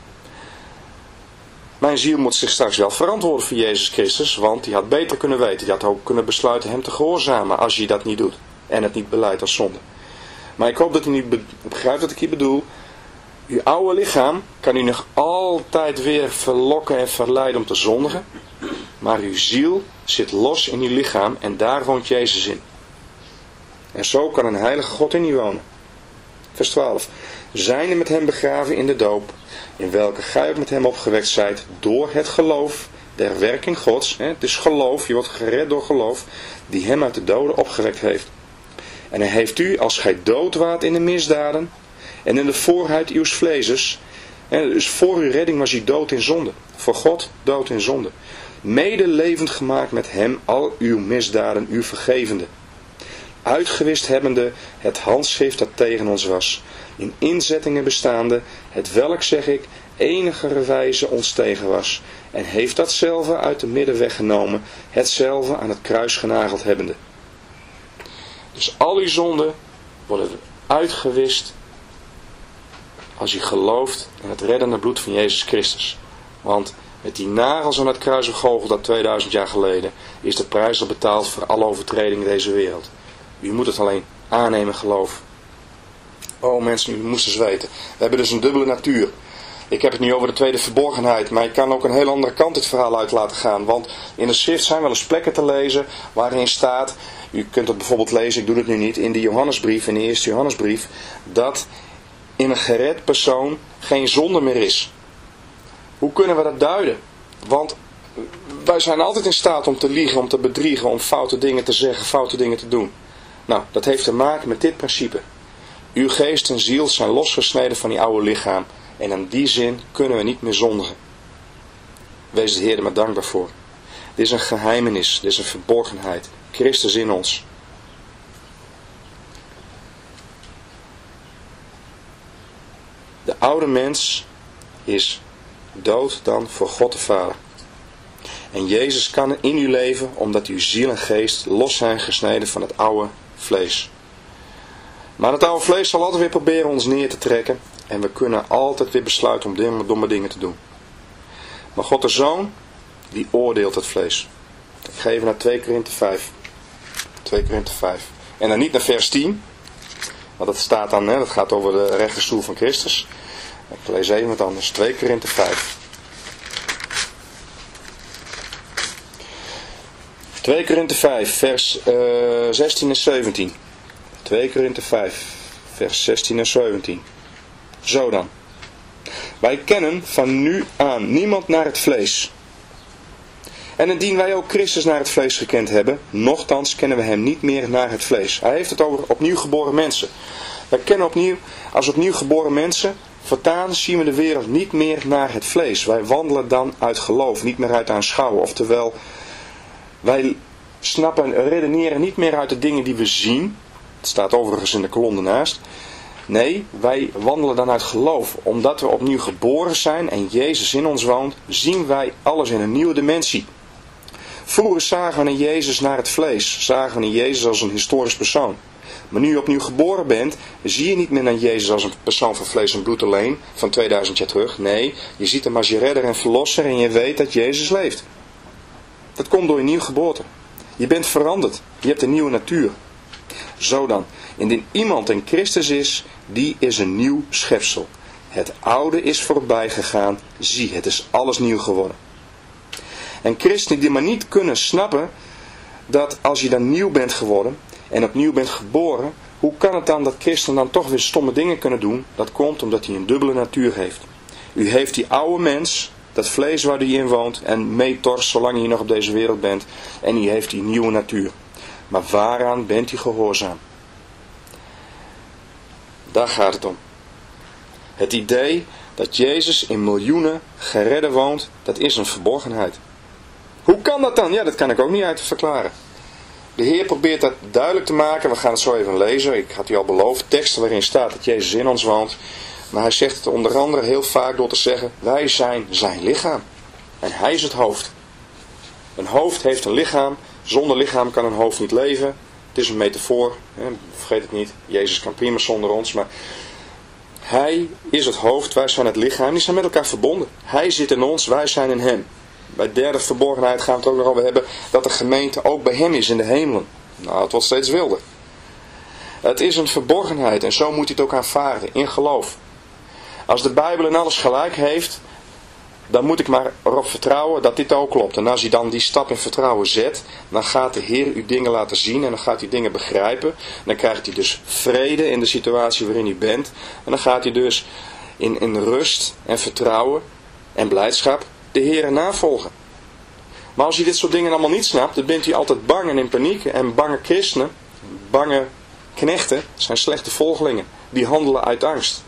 Mijn ziel moet zich straks wel verantwoorden voor Jezus Christus. Want die had beter kunnen weten. Die had ook kunnen besluiten hem te gehoorzamen als je dat niet doet. En het niet beleidt als zonde. Maar ik hoop dat u niet begrijpt wat ik hier bedoel. Uw oude lichaam kan u nog altijd weer verlokken en verleiden om te zondigen. Maar uw ziel zit los in uw lichaam en daar woont Jezus in. En zo kan een heilige God in u wonen. Vers 12. Zijnde met hem begraven in de doop, in welke gij ook met hem opgewekt zijt, door het geloof der werking Gods. Het is geloof, je wordt gered door geloof, die hem uit de doden opgewekt heeft. En hij heeft u, als gij dood waart in de misdaden, en in de voorhuid uws vleeses, dus voor uw redding was u dood in zonde. Voor God dood in zonde. Mede levend gemaakt met hem al uw misdaden, u vergevende. Uitgewist hebbende het handschrift dat tegen ons was. In inzettingen bestaande, het welk, zeg ik, enige wijze ons tegen was. En heeft datzelfde uit de midden weggenomen, hetzelfde aan het kruis genageld hebbende. Dus al uw zonden worden uitgewist als u gelooft in het reddende bloed van Jezus Christus. Want met die nagels aan het kruis op Golgotha 2000 jaar geleden is de prijs al betaald voor alle overtredingen in deze wereld. U moet het alleen aannemen en geloven. Oh mensen, u moest eens weten. We hebben dus een dubbele natuur. Ik heb het nu over de tweede verborgenheid, maar ik kan ook een heel andere kant dit verhaal uit laten gaan. Want in de schrift zijn wel eens plekken te lezen waarin staat, u kunt het bijvoorbeeld lezen, ik doe het nu niet, in de Johannesbrief, in de eerste Johannesbrief, dat in een gered persoon geen zonde meer is. Hoe kunnen we dat duiden? Want wij zijn altijd in staat om te liegen, om te bedriegen, om foute dingen te zeggen, foute dingen te doen. Nou, dat heeft te maken met dit principe. Uw geest en ziel zijn losgesneden van die oude lichaam. En in die zin kunnen we niet meer zondigen. Wees de Heer er maar dankbaar voor. Dit is een geheimenis, dit is een verborgenheid. Christus in ons. De oude mens is dood dan voor God de Vader. En Jezus kan in uw leven omdat uw ziel en geest los zijn gesneden van het oude vlees. Maar het oude vlees zal altijd weer proberen ons neer te trekken. En we kunnen altijd weer besluiten om domme dingen te doen. Maar God de Zoon, die oordeelt het vlees. Ik ga even naar 2 Korinthe 5. 2 Korinthe 5. En dan niet naar vers 10. Want dat staat dan, dat gaat over de rechterstoel van Christus. Ik lees even wat anders. 2 Korinthe 5. 2 Korinthe 5, vers 16 en 17. 2 Korinthe 5, vers 16 en 17. Zo dan. Wij kennen van nu aan niemand naar het vlees. En indien wij ook Christus naar het vlees gekend hebben, nochtans kennen we hem niet meer naar het vlees. Hij heeft het over opnieuw geboren mensen. Wij kennen als opnieuw geboren mensen, voortaan zien we de wereld niet meer naar het vlees. Wij wandelen dan uit geloof, niet meer uit aanschouwen. Oftewel, wij snappen en redeneren niet meer uit de dingen die we zien. Het staat overigens in de kolom ernaast. Nee, wij wandelen dan uit geloof. Omdat we opnieuw geboren zijn en Jezus in ons woont, zien wij alles in een nieuwe dimensie. Vroeger zagen we in Jezus naar het vlees. Zagen we in Jezus als een historisch persoon. Maar nu je opnieuw geboren bent, zie je niet meer naar Jezus als een persoon van vlees en bloed alleen, van 2000 jaar terug. Nee, je ziet hem als je redder en verlosser en je weet dat Jezus leeft. Dat komt door je nieuwe geboorte. Je bent veranderd. Je hebt een nieuwe natuur. Zo dan, indien iemand in Christus is, die is een nieuw schepsel. Het oude is voorbij gegaan, zie, het is alles nieuw geworden. En christenen die maar niet kunnen snappen dat als je dan nieuw bent geworden en opnieuw bent geboren, hoe kan het dan dat christenen dan toch weer stomme dingen kunnen doen? Dat komt omdat hij een dubbele natuur heeft. U heeft die oude mens, dat vlees waar u in woont en meetorst zolang je nog op deze wereld bent, en u heeft die nieuwe natuur. Maar waaraan bent u gehoorzaam? Daar gaat het om. Het idee dat Jezus in miljoenen geredden woont, dat is een verborgenheid. Hoe kan dat dan? Ja, dat kan ik ook niet uit verklaren. De Heer probeert dat duidelijk te maken. We gaan het zo even lezen. Ik had u al beloofd. Teksten waarin staat dat Jezus in ons woont. Maar hij zegt het onder andere heel vaak door te zeggen, wij zijn zijn lichaam. En hij is het hoofd. Een hoofd heeft een lichaam. Zonder lichaam kan een hoofd niet leven. Het is een metafoor. Vergeet het niet. Jezus kan prima zonder ons. Maar hij is het hoofd. Wij zijn het lichaam. Die zijn met elkaar verbonden. Hij zit in ons. Wij zijn in hem. Bij derde verborgenheid gaan we het ook nog over hebben dat de gemeente ook bij hem is in de hemelen. Nou, het wordt steeds wilder. Het is een verborgenheid en zo moet je het ook aanvaarden, in geloof. Als de Bijbel in alles gelijk heeft, dan moet ik maar erop vertrouwen dat dit ook klopt. En als hij dan die stap in vertrouwen zet, dan gaat de Heer u dingen laten zien en dan gaat hij dingen begrijpen. En dan krijgt hij dus vrede in de situatie waarin u bent. En dan gaat hij dus in rust en vertrouwen en blijdschap de Heer navolgen. Maar als je dit soort dingen allemaal niet snapt, dan bent u altijd bang en in paniek. En bange christenen, bange knechten, zijn slechte volgelingen. Die handelen uit angst.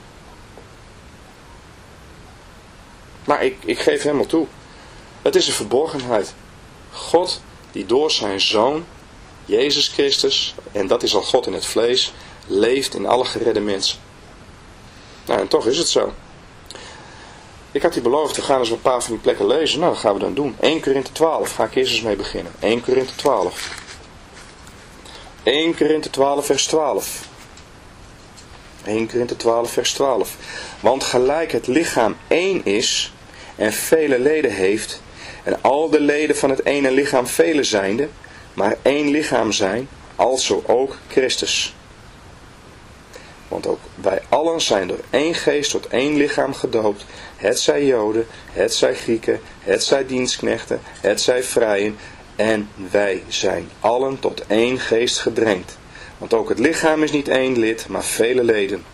Maar ik geef helemaal toe. Het is een verborgenheid. God die door zijn Zoon, Jezus Christus, en dat is al God in het vlees, leeft in alle geredde mensen. Nou, en toch is het zo. Ik had u beloofd, we gaan eens een paar van die plekken lezen. Nou, dat gaan we dan doen. 1 Korinthe 12, ga ik eerst eens mee beginnen. 1 Korinthe 12. 1 Korinthe 12 vers 12. 1 Korinthe 12 vers 12. Want gelijk het lichaam één is en vele leden heeft, en al de leden van het ene lichaam vele zijnde, maar één lichaam zijn, alzo ook Christus. Want ook wij allen zijn door één geest tot één lichaam gedoopt, het zij Joden, het zij Grieken, het zij dienstknechten, het zij vrijen, en wij zijn allen tot één geest gedrenkt. Want ook het lichaam is niet één lid, maar vele leden.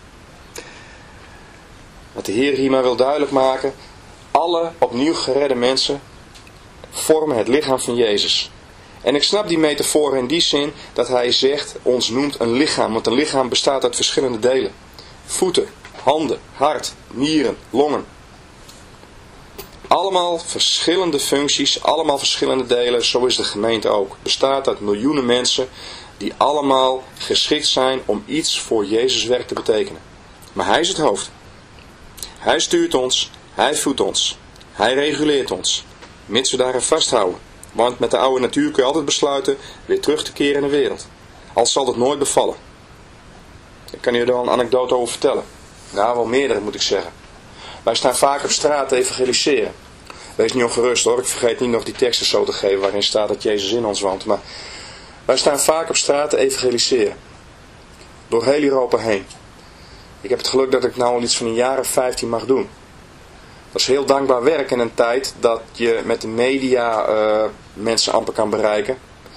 Wat de Heer hier maar wil duidelijk maken, alle opnieuw geredde mensen vormen het lichaam van Jezus. En ik snap die metafoor in die zin dat hij zegt, ons noemt een lichaam, want een lichaam bestaat uit verschillende delen. Voeten, handen, hart, nieren, longen. Allemaal verschillende functies, allemaal verschillende delen, zo is de gemeente ook. Het bestaat uit miljoenen mensen die allemaal geschikt zijn om iets voor Jezus werk te betekenen. Maar hij is het hoofd. Hij stuurt ons, hij voedt ons, hij reguleert ons, mits we daarin vasthouden. Want met de oude natuur kun je altijd besluiten weer terug te keren in de wereld. Al zal het nooit bevallen. Ik kan je er wel een anekdote over vertellen. Nou, wel meerdere moet ik zeggen. Wij staan vaak op straat te evangeliseren. Wees niet ongerust hoor, ik vergeet niet nog die teksten zo te geven waarin staat dat Jezus in ons woont. Maar Wij staan vaak op straat te evangeliseren. Door heel Europa heen. Ik heb het geluk dat ik nou al iets van een jaar of 15 mag doen. Dat is heel dankbaar werk in een tijd dat je met de media mensen amper kan bereiken.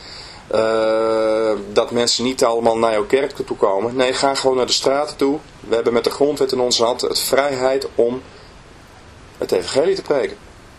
Dat mensen niet allemaal naar jouw kerk toe komen. Nee, ga gewoon naar de straten toe. We hebben met de grondwet in onze hand het vrijheid om het evangelie te preken.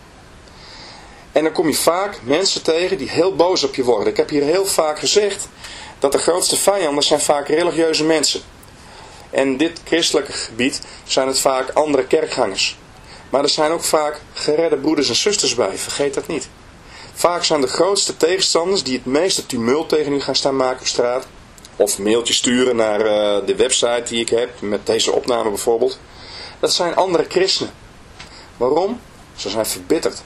En dan kom je vaak mensen tegen die heel boos op je worden. Ik heb hier heel vaak gezegd dat de grootste vijanden zijn vaak religieuze mensen. En in dit christelijke gebied zijn het vaak andere kerkgangers. Maar er zijn ook vaak geredde broeders en zusters bij, vergeet dat niet. Vaak zijn de grootste tegenstanders die het meeste tumult tegen u gaan staan maken op straat. Of mailtjes sturen naar de website die ik heb, met deze opname bijvoorbeeld. Dat zijn andere christenen. Waarom? Ze zijn verbitterd.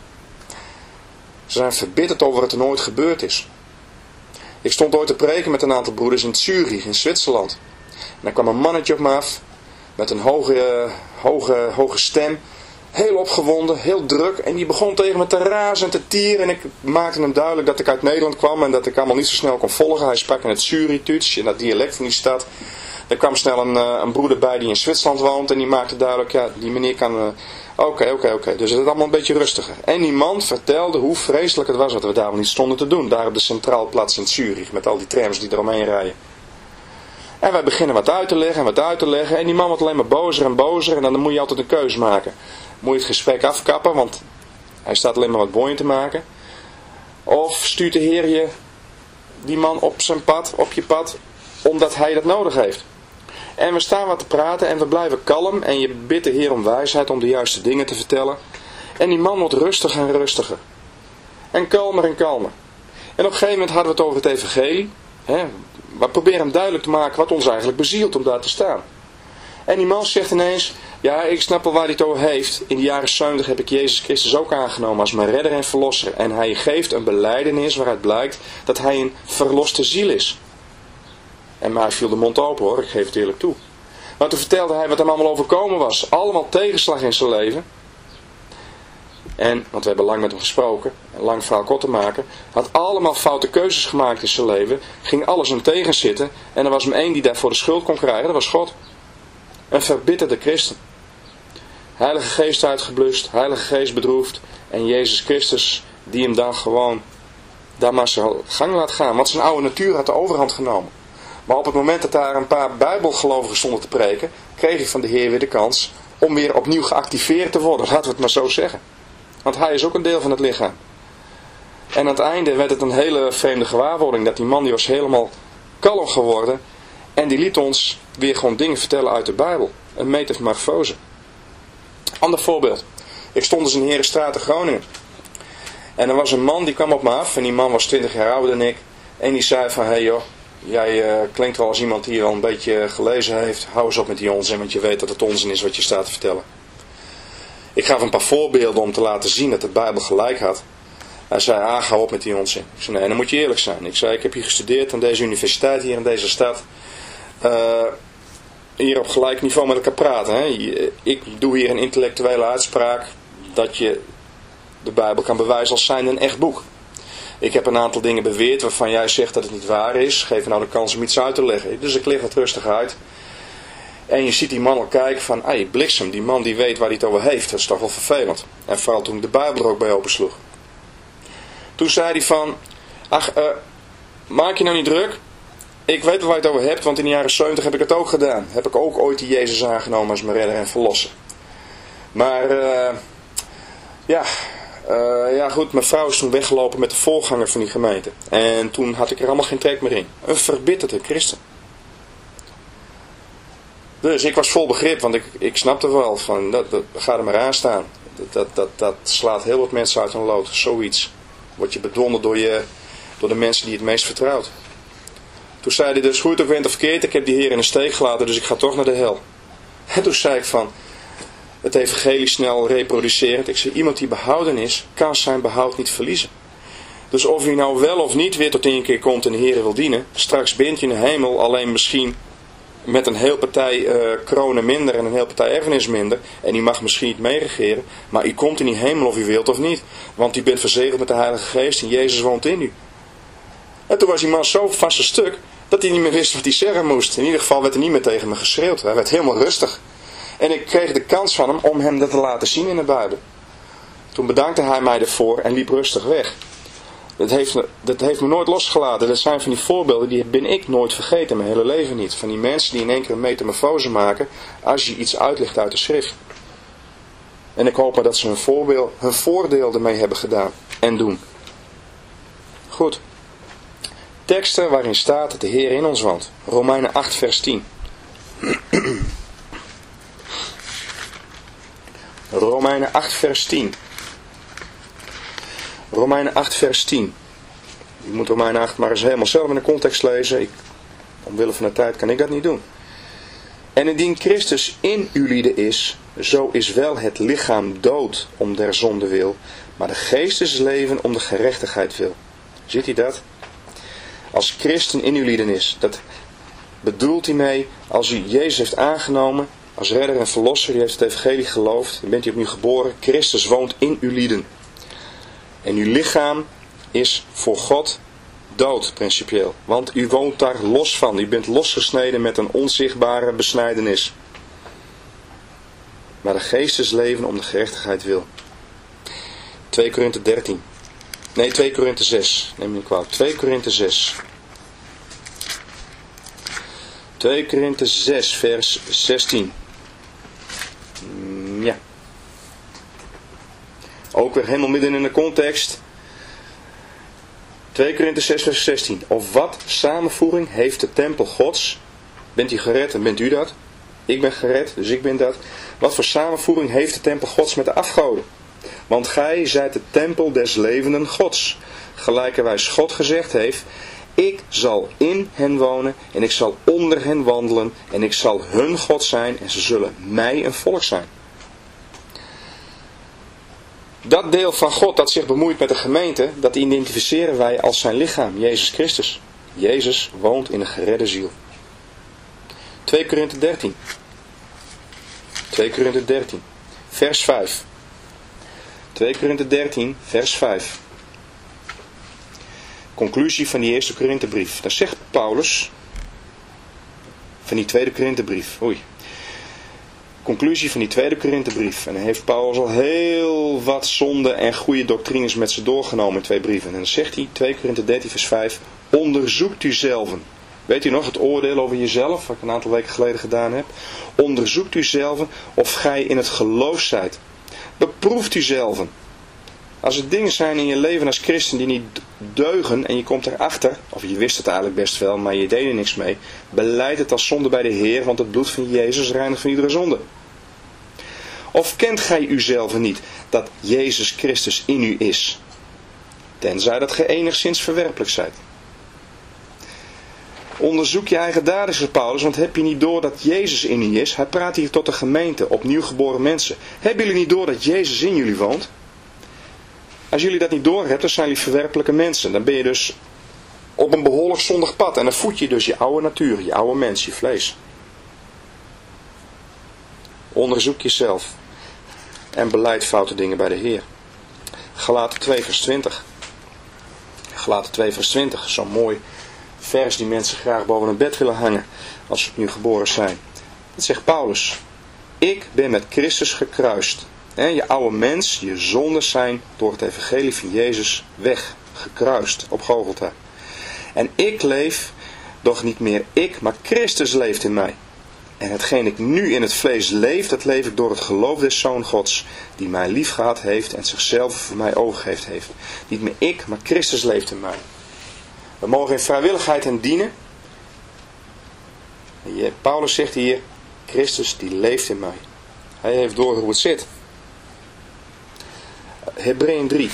Ze zijn verbitterd over wat er nooit gebeurd is. Ik stond ooit te preken met een aantal broeders in Zurich, in Zwitserland. En dan kwam een mannetje op me af, met een hoge stem. Heel opgewonden, heel druk. En die begon tegen me te razen en te tieren. En ik maakte hem duidelijk dat ik uit Nederland kwam en dat ik allemaal niet zo snel kon volgen. Hij sprak in het Zurich-Duits, in dat dialect van die stad. Er kwam snel een broeder bij die in Zwitserland woont en die maakte duidelijk, ja, die meneer kan... Oké. Dus het is allemaal een beetje rustiger. En die man vertelde hoe vreselijk het was wat we daar wel niet stonden te doen. Daar op de Centraalplaats in Zurich, met al die trams die eromheen rijden. En wij beginnen wat uit te leggen. En die man wordt alleen maar bozer en bozer. En dan moet je altijd een keuze maken. Moet je het gesprek afkappen, want hij staat alleen maar wat boeien te maken. Of stuurt de Heer je die man op zijn pad, op je pad, omdat hij dat nodig heeft. En we staan wat te praten en we blijven kalm. En je bidt de Heer om wijsheid om de juiste dingen te vertellen. En die man wordt rustiger en rustiger. En kalmer en kalmer. En op een gegeven moment hadden we het over het evangelie. We proberen hem duidelijk te maken wat ons eigenlijk bezielt om daar te staan. En die man zegt ineens, ja, ik snap wel waar hij het over heeft. In de jaren 70 heb ik Jezus Christus ook aangenomen als mijn redder en verlosser. En hij geeft een belijdenis waaruit blijkt dat hij een verloste ziel is. En mij viel de mond open hoor, ik geef het eerlijk toe. Maar toen vertelde hij wat hem allemaal overkomen was. Allemaal tegenslag in zijn leven. En, want we hebben lang met hem gesproken, een lang verhaal kort te maken. Had allemaal foute keuzes gemaakt in zijn leven. Ging alles hem tegen zitten. En er was maar één die daarvoor de schuld kon krijgen, dat was God. Een verbitterde christen. Heilige Geest uitgeblust, Heilige Geest bedroefd. En Jezus Christus die hem dan gewoon daar maar zijn gang laat gaan. Want zijn oude natuur had de overhand genomen. Maar op het moment dat daar een paar bijbelgelovigen stonden te preken, kreeg hij van de Heer weer de kans om weer opnieuw geactiveerd te worden. Laten we het maar zo zeggen. Want hij is ook een deel van het lichaam. En aan het einde werd het een hele vreemde gewaarwording. Dat die man die was helemaal kalm geworden. En die liet ons weer gewoon dingen vertellen uit de Bijbel. Een metamorfose. Ander voorbeeld. Ik stond dus in Herenstraat in Groningen. En er was een man die kwam op me af. En die man was 20 jaar ouder dan ik. En die zei van, hey joh, jij klinkt wel als iemand die hier al een beetje gelezen heeft. Hou eens op met die onzin, want je weet dat het onzin is wat je staat te vertellen. Ik gaf een paar voorbeelden om te laten zien dat de Bijbel gelijk had. Hij zei, hou op met die onzin. Ik zei, nee, dan moet je eerlijk zijn. Ik zei, ik heb hier gestudeerd aan deze universiteit hier in deze stad. Hier op gelijk niveau met elkaar praten. Hè. Ik doe hier een intellectuele uitspraak dat je de Bijbel kan bewijzen als zijnde een echt boek. Ik heb een aantal dingen beweerd waarvan jij zegt dat het niet waar is. Geef me nou de kans om iets uit te leggen. Dus ik leg het rustig uit. En je ziet die man al kijken van, bliksem, die man die weet waar hij het over heeft. Dat is toch wel vervelend. En vooral toen ik de Bijbel er ook bij opensloeg. Toen zei hij van, maak je nou niet druk. Ik weet wel waar je het over hebt, want in de jaren 70 heb ik het ook gedaan. Heb ik ook ooit die Jezus aangenomen als mijn redder en verlosser. Maar, goed, mijn vrouw is toen weggelopen met de voorganger van die gemeente. En toen had ik er allemaal geen trek meer in. Een verbitterde christen. Dus ik was vol begrip, want ik snapte wel van, ga er maar aan staan. Dat slaat heel wat mensen uit hun lood. Zoiets. Word je bedwongen door de mensen die het meest vertrouwt. Toen zei hij dus, goed of wint of verkeerd, ik heb die Heer in de steek gelaten, dus ik ga toch naar de hel. En toen zei ik van, het evangelie snel reproducerend. Ik zei, iemand die behouden is, kan zijn behoud niet verliezen. Dus of hij nou wel of niet weer tot 1 keer komt en de Heer wil dienen, straks bent je in de hemel alleen misschien met een heel partij kronen minder en een heel partij erfenis minder. En die mag misschien niet meeregeren, maar u komt in die hemel of u wilt of niet. Want u bent verzegeld met de Heilige Geest en Jezus woont in u. En toen was die man zo van zijn stuk, dat hij niet meer wist wat hij zeggen moest. In ieder geval werd er niet meer tegen me geschreeuwd. Hij werd helemaal rustig. En ik kreeg de kans van hem om hem dat te laten zien in de Bijbel. Toen bedankte hij mij ervoor en liep rustig weg. Dat heeft me nooit losgelaten. Dat zijn van die voorbeelden, die ben ik nooit vergeten, mijn hele leven niet. Van die mensen die in één keer een metamorfose maken als je iets uitlegt uit de schrift. En ik hoop maar dat ze hun voordeel ermee hebben gedaan en doen. Goed. Teksten waarin staat dat de Heer in ons woont. Romeinen 8 vers 10. Romeinen 8 vers 10. Romeinen 8 vers 10. Je moet Romeinen 8 maar eens helemaal zelf in de context lezen. Omwille van de tijd kan ik dat niet doen. En indien Christus in ulieden is, zo is wel het lichaam dood om der zonde wil, maar de geest is leven om de gerechtigheid wil. Ziet u dat? Als christen in ulieden is, dat bedoelt hij mee, als u Jezus heeft aangenomen als redder en verlosser, u heeft het evangelie geloofd, dan bent u opnieuw geboren, Christus woont in ulieden. En uw lichaam is voor God dood, principieel. Want u woont daar los van. U bent losgesneden met een onzichtbare besnijdenis. Maar de geest is leven om de gerechtigheid wil. 2 Korinthe 13. Nee, 2 Korinthe 6. Neem me niet kwalijk. 2 Korinthe 6. 2 Korinthe 6, vers 16. Ja. Ook weer helemaal midden in de context. 2 Korinthe 6 vers 16. Of wat samenvoering heeft de tempel Gods? Bent u gered en bent u dat? Ik ben gered, dus ik ben dat. Wat voor samenvoering heeft de tempel Gods met de afgoden? Want gij zijt de tempel des levenden Gods. Gelijkerwijs God gezegd heeft, ik zal in hen wonen en ik zal onder hen wandelen en ik zal hun God zijn en ze zullen mij een volk zijn. Dat deel van God dat zich bemoeit met de gemeente, dat identificeren wij als zijn lichaam, Jezus Christus. Jezus woont in een geredde ziel. 2 Korinthe 13. 2 Korinthe 13, vers 5. 2 Korinthe 13, vers 5. Conclusie van die eerste Korinthebrief. Daar zegt Paulus, van die tweede Korinthebrief, conclusie van die tweede Korinthebrief. En dan heeft Paulus al heel wat zonde en goede doctrines met ze doorgenomen in 2 brieven. En dan zegt hij, 2 Korinthe 13 vers 5, onderzoekt u zelven. Weet u nog het oordeel over jezelf, wat ik een aantal weken geleden gedaan heb? Onderzoekt u zelven of gij in het geloof zijt. Beproeft u zelven. Als er dingen zijn in je leven als christen die niet deugen en je komt erachter, of je wist het eigenlijk best wel, maar je deed er niks mee, belijd het als zonde bij de Heer, want het bloed van Jezus reinigt van iedere zonde. Of kent gij uzelf niet dat Jezus Christus in u is, tenzij dat gij enigszins verwerpelijk zijt. Onderzoek je eigen daden, zegt Paulus, want heb je niet door dat Jezus in u is? Hij praat hier tot de gemeente, opnieuw geboren mensen. Hebben jullie niet door dat Jezus in jullie woont? Als jullie dat niet doorhebt, dan zijn jullie verwerpelijke mensen. Dan ben je dus op een behoorlijk zondig pad. En dan voed je dus je oude natuur, je oude mens, je vlees. Onderzoek jezelf. En belijd foute dingen bij de Heer. Galaten 2 vers 20. Galaten 2 vers 20. Zo'n mooi vers die mensen graag boven een bed willen hangen. Als ze opnieuw geboren zijn. Dat zegt Paulus. Ik ben met Christus gekruist. En je oude mens, je zondes zijn door het evangelie van Jezus weggekruist op Golgotha. En ik leef, doch niet meer ik, maar Christus leeft in mij. En hetgeen ik nu in het vlees leef, dat leef ik door het geloof des Zoon Gods, die mij liefgehad heeft en zichzelf voor mij overgegeven heeft. Niet meer ik, maar Christus leeft in mij. We mogen in vrijwilligheid hen dienen. Paulus zegt hier, Christus die leeft in mij. Hij heeft door hoe het zit. Hebreeën 3.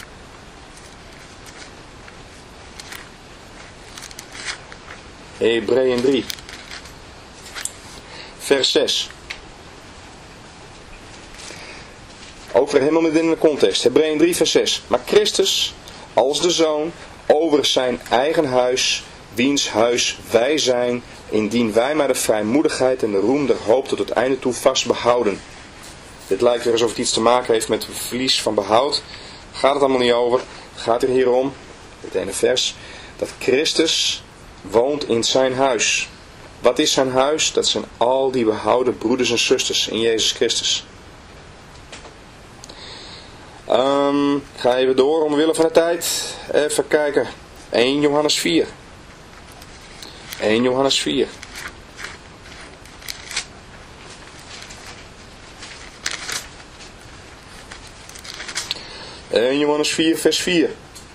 Hebreeën 3. Vers 6. Ook weer helemaal midden in de context. Hebreeën 3 vers 6. Maar Christus, als de Zoon, over zijn eigen huis, wiens huis wij zijn, indien wij maar de vrijmoedigheid en de roem der hoop tot het einde toe vast behouden. Dit lijkt weer alsof het iets te maken heeft met verlies van behoud. Gaat het allemaal niet over. Het gaat er hier om, dit ene vers, dat Christus woont in zijn huis. Wat is zijn huis? Dat zijn al die behouden broeders en zusters in Jezus Christus. Ga even door omwille van de tijd. Even kijken. 1 Johannes 4. 1 Johannes 4. Johannes 4 vers 4.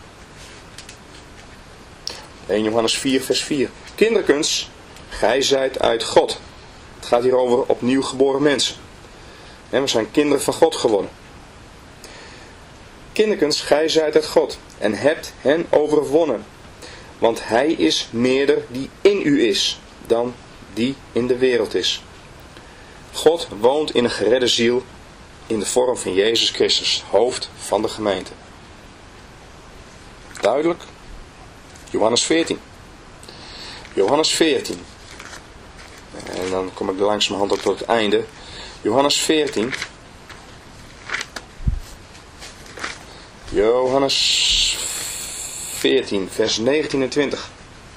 1 Johannes 4 vers 4. Kinderkens, gij zijt uit God. Het gaat hier over opnieuw geboren mensen. En we zijn kinderen van God geworden. Kinderkens, gij zijt uit God en hebt hen overwonnen. Want hij is meerder die in u is dan die in de wereld is. God woont in een geredde ziel in de vorm van Jezus Christus, hoofd van de gemeente. Duidelijk? Johannes 14. Johannes 14. En dan kom ik langzamerhand ook tot het einde. Johannes 14. Johannes 14, vers 19 en 20.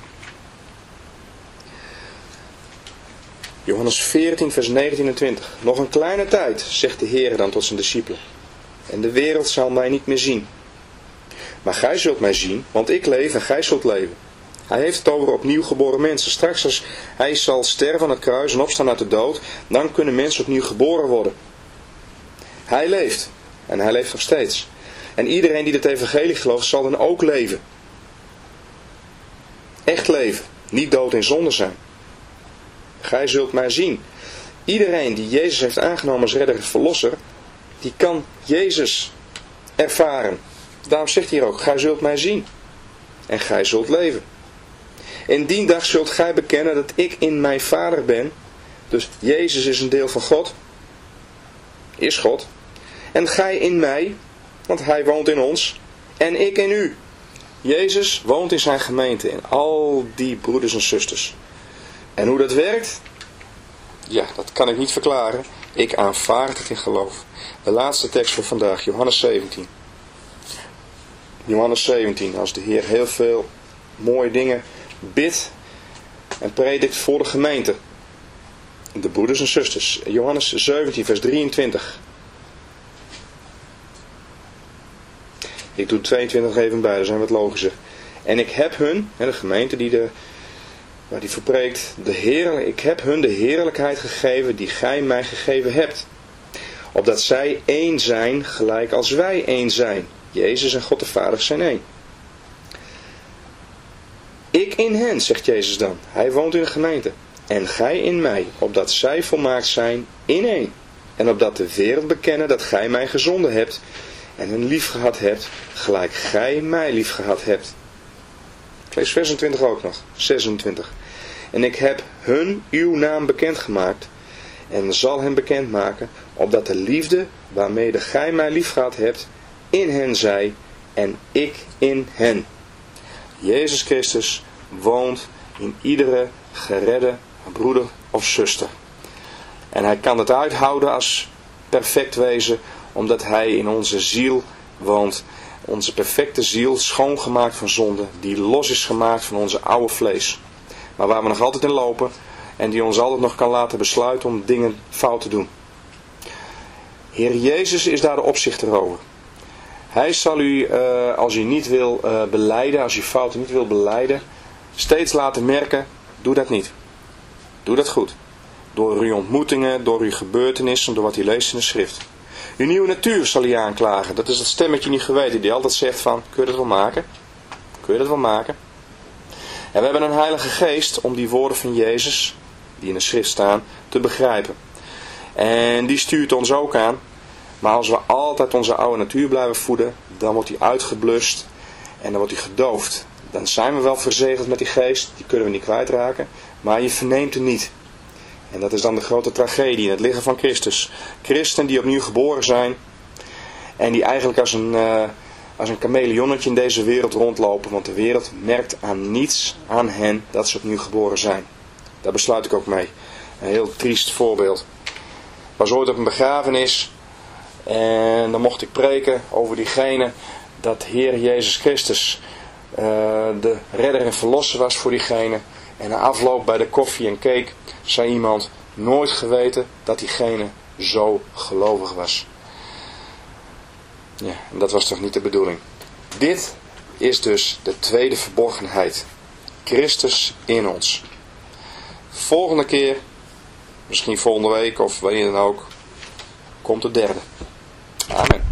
Johannes 14, vers 19 en 20. Nog een kleine tijd, zegt de Heer dan tot zijn discipelen. En de wereld zal mij niet meer zien. Maar gij zult mij zien, want ik leef en gij zult leven. Hij heeft het over opnieuw geboren mensen. Straks als hij zal sterven aan het kruis en opstaan uit de dood, dan kunnen mensen opnieuw geboren worden. Hij leeft. En hij leeft nog steeds. En iedereen die het evangelie gelooft, zal dan ook leven. Echt leven. Niet dood in zonde zijn. Gij zult mij zien. Iedereen die Jezus heeft aangenomen als redder en verlosser, die kan Jezus ervaren. Daarom zegt hij hier ook, gij zult mij zien. En gij zult leven. In die dag zult gij bekennen dat ik in mijn Vader ben. Dus Jezus is een deel van God. Is God. En gij in mij, want hij woont in ons. En ik in u. Jezus woont in zijn gemeente. In al die broeders en zusters. En hoe dat werkt? Ja, dat kan ik niet verklaren. Ik aanvaard het in geloof. De laatste tekst voor vandaag, Johannes 17. Johannes 17, als de Heer heel veel mooie dingen bidt en predikt voor de gemeente. De broeders en zusters. Johannes 17, vers 23. Ik doe 22 even bij, dat zijn wat logischer. En ik heb hun, de gemeente waar die verpreekt, ik heb hun de heerlijkheid gegeven die gij mij gegeven hebt. Opdat zij één zijn, gelijk als wij één zijn. Jezus en God de Vader zijn één. Ik in hen, zegt Jezus dan. Hij woont in de gemeente. En gij in mij, opdat zij volmaakt zijn in één. En opdat de wereld bekennen dat gij mij gezonden hebt en hen lief gehad hebt, gelijk gij mij lief gehad hebt. Ik lees 26 ook nog. 26. En ik heb hun uw naam bekendgemaakt en zal hen bekendmaken, opdat de liefde waarmede gij mij lief gehad hebt, in hen zij en ik in hen. Jezus Christus woont in iedere geredde broeder of zuster. En hij kan het uithouden als perfect wezen, omdat hij in onze ziel woont. Onze perfecte ziel, schoongemaakt van zonde, die los is gemaakt van onze oude vlees. Maar waar we nog altijd in lopen en die ons altijd nog kan laten besluiten om dingen fout te doen. Heer Jezus is daar de opzichter over. Hij zal u, als u niet wil belijden, als u fouten niet wil belijden, steeds laten merken, doe dat niet. Doe dat goed. Door uw ontmoetingen, door uw gebeurtenissen, door wat u leest in de schrift. Uw nieuwe natuur zal hij aanklagen. Dat is dat stemmetje niet geweten die altijd zegt van, kun je dat wel maken? Kun je dat wel maken? En we hebben een heilige geest om die woorden van Jezus, die in de schrift staan, te begrijpen. En die stuurt ons ook aan. Maar als we altijd onze oude natuur blijven voeden, dan wordt die uitgeblust en dan wordt die gedoofd. Dan zijn we wel verzegeld met die geest, die kunnen we niet kwijtraken, maar je verneemt hem niet. En dat is dan de grote tragedie in het lichaam van Christus. Christen die opnieuw geboren zijn en die eigenlijk als een chameleonnetje in deze wereld rondlopen, want de wereld merkt aan niets aan hen dat ze opnieuw geboren zijn. Daar besluit ik ook mee. Een heel triest voorbeeld. Ik was ooit op een begrafenis en dan mocht ik preken over diegene dat Heer Jezus Christus de redder en verlosser was voor diegene. En na afloop bij de koffie en cake zei iemand: nooit geweten dat diegene zo gelovig was. Ja, en dat was toch niet de bedoeling. Dit is dus de tweede verborgenheid. Christus in ons. Volgende keer, misschien volgende week of wanneer dan ook, komt de derde. Amen.